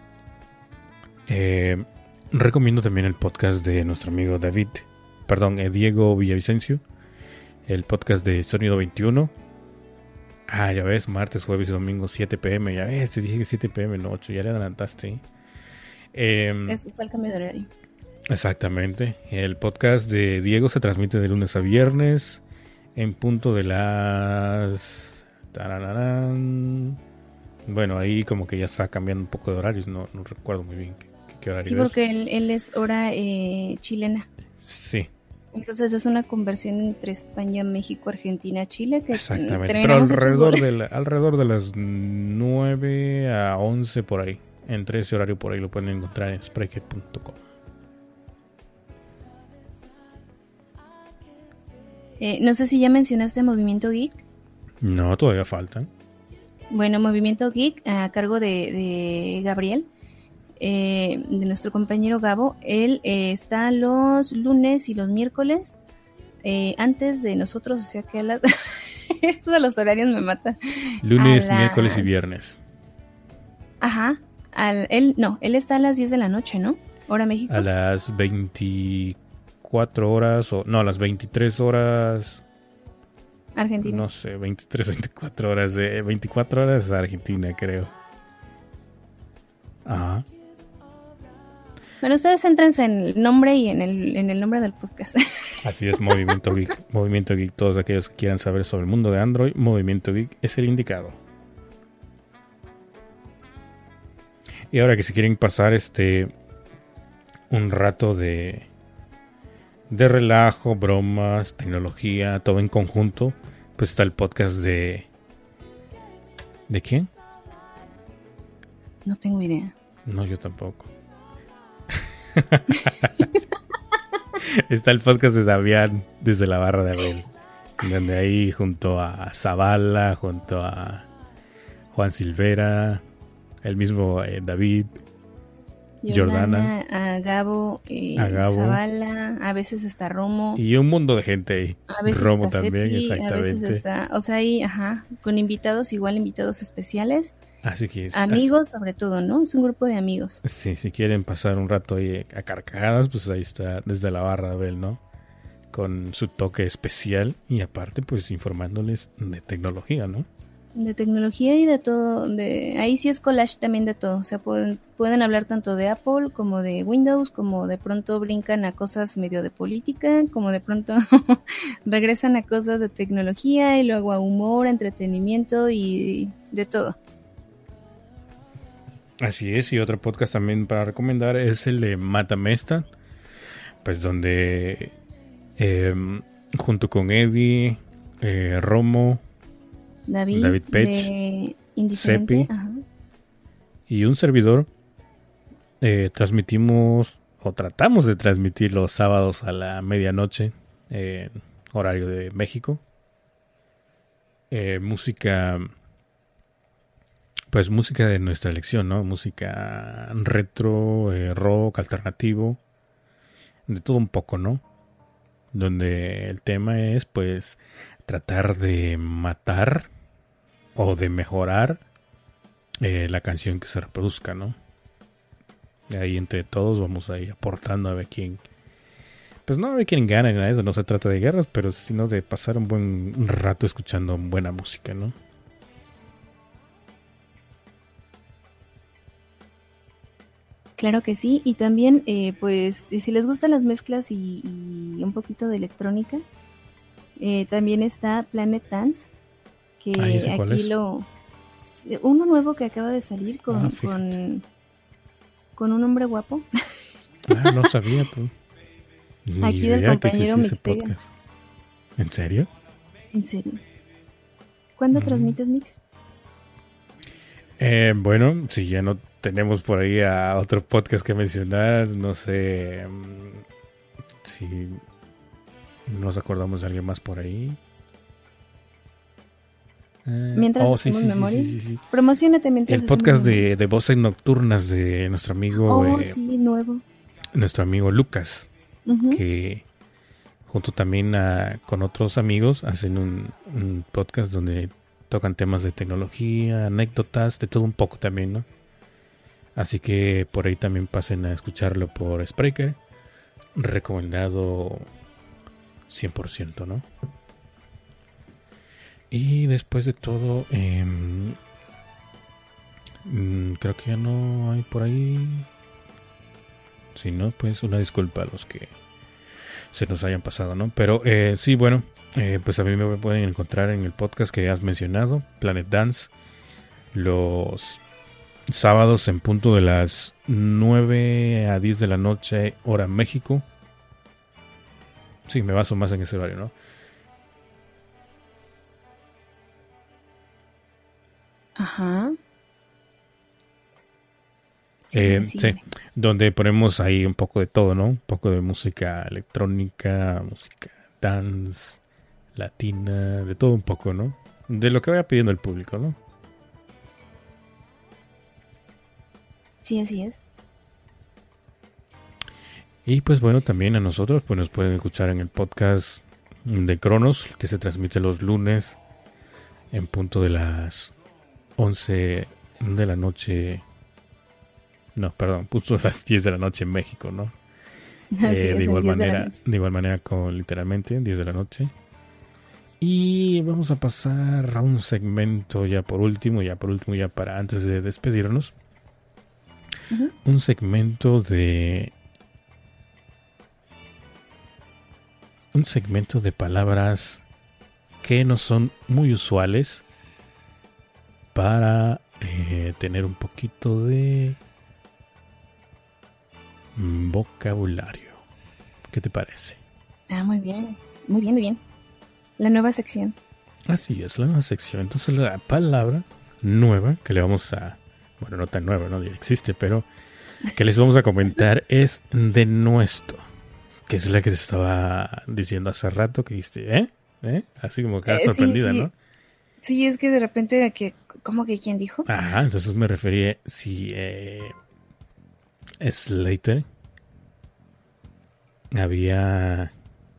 Speaker 1: eh, recomiendo también el podcast de nuestro amigo David, perdón, eh, Diego Villavicencio, el podcast de Sonido veintiuno. Ah, ya ves, martes, jueves y domingo, siete pm. Ya ves, te dije que siete pm, no ocho, ya le adelantaste. Eh,
Speaker 2: Ese fue el cambio de horario.
Speaker 1: Exactamente. El podcast de Diego se transmite de lunes a viernes en punto de las... tarararán. Bueno, ahí como que ya está cambiando un poco de horarios, no, no recuerdo muy bien qué, qué horario
Speaker 2: Sí,
Speaker 1: es.
Speaker 2: porque él, él es hora eh, chilena.
Speaker 1: Sí,
Speaker 2: Entonces es una conversión entre España, México, Argentina, Chile. Que
Speaker 1: exactamente. Pero
Speaker 2: terminamos hechos
Speaker 1: alrededor
Speaker 2: bola.
Speaker 1: de, la- alrededor de las nueve a once por ahí. Entre ese horario por ahí lo pueden encontrar en spreaker punto com.
Speaker 2: Eh, no sé si ya mencionaste Movimiento Geek.
Speaker 1: No, todavía faltan.
Speaker 2: Bueno, Movimiento Geek a cargo de, de Gabriel, eh, de nuestro compañero Gabo. Él eh, está los lunes y los miércoles eh, antes de nosotros, o sea que a las... esto de los horarios me mata.
Speaker 1: Lunes,
Speaker 2: A la-
Speaker 1: miércoles y viernes.
Speaker 2: Ajá. Al, él, no, él está a las diez de la noche, ¿no? Hora México.
Speaker 1: A las veinticuatro horas, o no, a las veintitrés horas,
Speaker 2: Argentina.
Speaker 1: no sé, veintitrés, veinticuatro horas, de veinticuatro horas Argentina, creo. Ajá.
Speaker 2: Bueno, ustedes céntrense en el nombre y en el, en el nombre del podcast.
Speaker 1: Así es, Movimiento Geek. Movimiento Geek, todos aquellos que quieran saber sobre el mundo de Android, Movimiento Geek es el indicado. Y ahora que si quieren pasar este un rato de de relajo, bromas, tecnología, todo en conjunto, pues está el podcast de ¿de quién?
Speaker 2: No tengo idea.
Speaker 1: No, yo tampoco. Está el podcast de Davián desde la barra de Abel, donde ahí junto a Zavala, junto a Juan Silvera, el mismo eh, David, Jordana.
Speaker 2: A Gabo, eh,
Speaker 1: A Gabo.
Speaker 2: Zavala, a veces está Romo.
Speaker 1: y un mundo de gente ahí.
Speaker 2: A veces
Speaker 1: Romo
Speaker 2: está
Speaker 1: también,
Speaker 2: Cepi, a veces
Speaker 1: exactamente.
Speaker 2: está, o sea, ahí, ajá, con invitados, igual invitados especiales,
Speaker 1: Así que es,
Speaker 2: amigos sobre todo, ¿no? Es un grupo de amigos.
Speaker 1: as- sí, si quieren pasar un rato ahí a carcajadas, pues ahí está desde la barra de Abel, ¿no? Con su toque especial y aparte pues informándoles de tecnología, ¿no?
Speaker 2: De tecnología y de todo, de ahí sí es collage también de todo, o sea, pueden, pueden hablar tanto de Apple como de Windows, como de pronto brincan a cosas medio de política, como de pronto regresan a cosas de tecnología y luego a humor, entretenimiento y de todo.
Speaker 1: Así es, y otro podcast también para recomendar es el de Matamesta, pues donde eh, junto con Eddie, eh, Romo
Speaker 2: David,
Speaker 1: David Pech,
Speaker 2: de Indiferente,
Speaker 1: Cepi.
Speaker 2: ajá.
Speaker 1: y un servidor eh, transmitimos o tratamos de transmitir los sábados a la medianoche en horario de México. Eh, música, pues música de nuestra elección, ¿no? Música retro, eh, rock, alternativo. de todo un poco, ¿no? Donde el tema es, pues, tratar de matar o de mejorar eh, la canción que se reproduzca, ¿no? Ahí entre todos vamos ahí aportando a ver quién, pues no a ver quién gana ni nada de eso, no se trata de guerras, pero sino de pasar un buen rato escuchando buena música, ¿no?
Speaker 2: Claro que sí, y también, eh, pues, si les gustan las mezclas y, y un poquito de electrónica, eh, también está Planet Dance, que
Speaker 1: Ah, ¿ese cuál
Speaker 2: aquí
Speaker 1: es?
Speaker 2: lo... Uno nuevo que acaba de salir con,
Speaker 1: Ah, fíjate.
Speaker 2: con, con un hombre guapo.
Speaker 1: Ah, no sabía tú. Ni
Speaker 2: Aquí del
Speaker 1: idea que
Speaker 2: compañero
Speaker 1: existía ese
Speaker 2: Mixteria.
Speaker 1: podcast. ¿En serio?
Speaker 2: En serio. ¿Cuándo
Speaker 1: Mm.
Speaker 2: transmites, Mix?
Speaker 1: Eh, bueno, si ya no tenemos por ahí a otro podcast que mencionar, no sé mm, si nos acordamos de alguien más por ahí. Eh,
Speaker 2: Mientras
Speaker 1: oh,
Speaker 2: hacemos
Speaker 1: sí, sí, sí,
Speaker 2: memoria.
Speaker 1: sí, sí, sí.
Speaker 2: Promocionate mientras
Speaker 1: El
Speaker 2: hacemos
Speaker 1: podcast
Speaker 2: memoria.
Speaker 1: de, de voces nocturnas de nuestro amigo,
Speaker 2: Oh,
Speaker 1: eh,
Speaker 2: sí, nuevo.
Speaker 1: nuestro amigo Lucas,
Speaker 2: Ujú.
Speaker 1: que junto también a- con otros amigos hacen un, un podcast donde tocan temas de tecnología, anécdotas, de todo un poco también, ¿no? Así que por ahí también pasen a escucharlo por Spreaker. Recomendado cien por ciento, ¿no? Y después de todo, em, mm, creo que ya no hay por ahí. Si no, pues una disculpa a los que se nos hayan pasado, ¿no? Pero eh, sí, bueno, eh, pues a mí me pueden encontrar en el podcast que has mencionado, Planet Dance, los sábados en punto de las nueve a diez de la noche, hora México. Sí, me baso más en ese horario, ¿no?
Speaker 2: Ajá.
Speaker 1: Eh,
Speaker 2: Síguele, síguele.
Speaker 1: sí, donde ponemos ahí un poco de todo, ¿no? Un poco de música electrónica, música dance, latina, de todo un poco, ¿no? De lo que vaya pidiendo el público, ¿no?
Speaker 2: Sí, así es.
Speaker 1: Y pues bueno, también a nosotros pues nos pueden escuchar en el podcast de Cronos, que se transmite los lunes en punto de las once de la noche. No, perdón, punto de las diez de la noche en México, ¿no?
Speaker 2: Así
Speaker 1: Eh,
Speaker 2: es,
Speaker 1: de
Speaker 2: en
Speaker 1: igual
Speaker 2: diez de la
Speaker 1: manera,
Speaker 2: noche.
Speaker 1: de igual manera con literalmente diez de la noche. Y vamos a pasar a un segmento ya por último, ya por último, ya para antes de despedirnos.
Speaker 2: Ujú.
Speaker 1: Un segmento de un segmento de palabras que no son muy usuales para eh, tener un poquito de mm, vocabulario. ¿Qué te parece?
Speaker 2: Ah, muy bien. Muy bien, muy bien. La nueva sección.
Speaker 1: Así es, la nueva sección. Entonces la palabra nueva que le vamos a... Bueno, no tan nueva, ¿no? Ya existe, pero que les vamos a comentar es denuesto. Que es la que te estaba diciendo hace rato que dijiste, ¿eh? ¿Eh? Así como que
Speaker 2: Eh, sí,
Speaker 1: sorprendida,
Speaker 2: sí.
Speaker 1: ¿no?
Speaker 2: Sí, es que de repente, que, ¿cómo que quién dijo?
Speaker 1: Ajá, entonces me refería si eh, Slater había...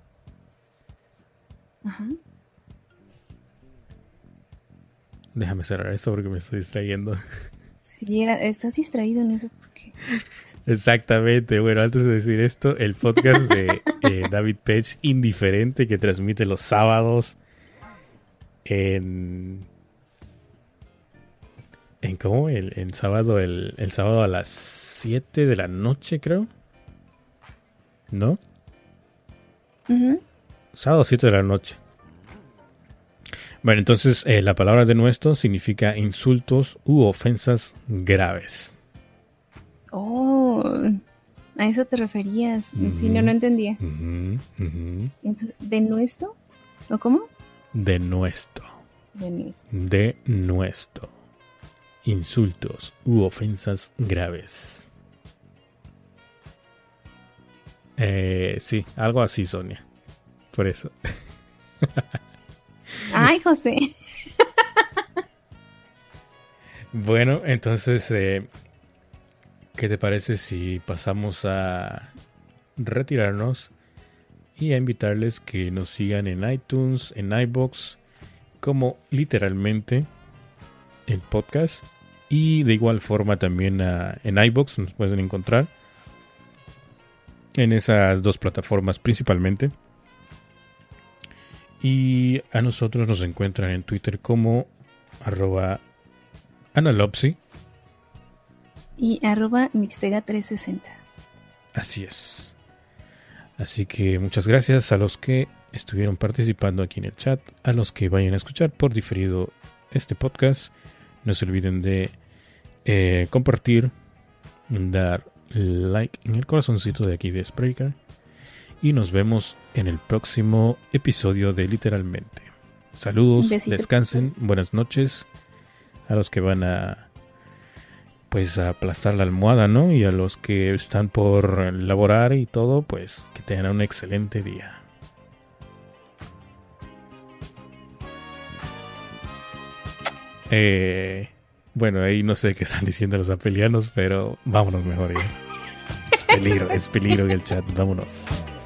Speaker 2: Ajá.
Speaker 1: Déjame cerrar esto porque me estoy distrayendo.
Speaker 2: Sí, era, estás distraído en eso porque...
Speaker 1: Exactamente, bueno, antes de decir esto, el podcast de eh, David Page, Indiferente, que transmite los sábados en... ¿En cómo? El, en sábado, el, el sábado a las siete de la noche, creo. ¿No?
Speaker 2: Ujú.
Speaker 1: Sábado siete de la noche. Bueno, entonces eh, la palabra denuesto significa insultos u ofensas graves.
Speaker 2: Oh, a eso te referías. Sí, no, no entendía.
Speaker 1: Ujú, ujú.
Speaker 2: Entonces, ¿de nuestro? ¿O cómo?
Speaker 1: Denuesto.
Speaker 2: De nuestro.
Speaker 1: De nuestro. Insultos u ofensas graves. Eh, sí, algo así, Sonia. Por eso.
Speaker 2: Ay, José.
Speaker 1: Bueno, entonces, eh, ¿qué te parece si pasamos a retirarnos y a invitarles que nos sigan en iTunes, en iVoox, como literalmente el podcast, y de igual forma también uh, en iVoox nos pueden encontrar en esas dos plataformas principalmente. Y a nosotros nos encuentran en Twitter como arroba analopsy
Speaker 2: y arroba mixtega trescientos sesenta.
Speaker 1: Así es. Así que muchas gracias a los que estuvieron participando aquí en el chat, a los que vayan a escuchar por diferido este podcast. No se olviden de eh, compartir, dar like en el corazoncito de aquí de Spreaker. Y nos vemos en el próximo episodio de Literalmente. Saludos,
Speaker 2: Besitos,
Speaker 1: descansen,
Speaker 2: chicos.
Speaker 1: buenas noches a los que van a pues a aplastar la almohada, ¿no? Y a los que están por laborar y todo, pues que tengan un excelente día. Eh, bueno, ahí no sé qué están diciendo los apelianos, pero vámonos mejor ya. Es peligro, es peligro en el chat, vámonos.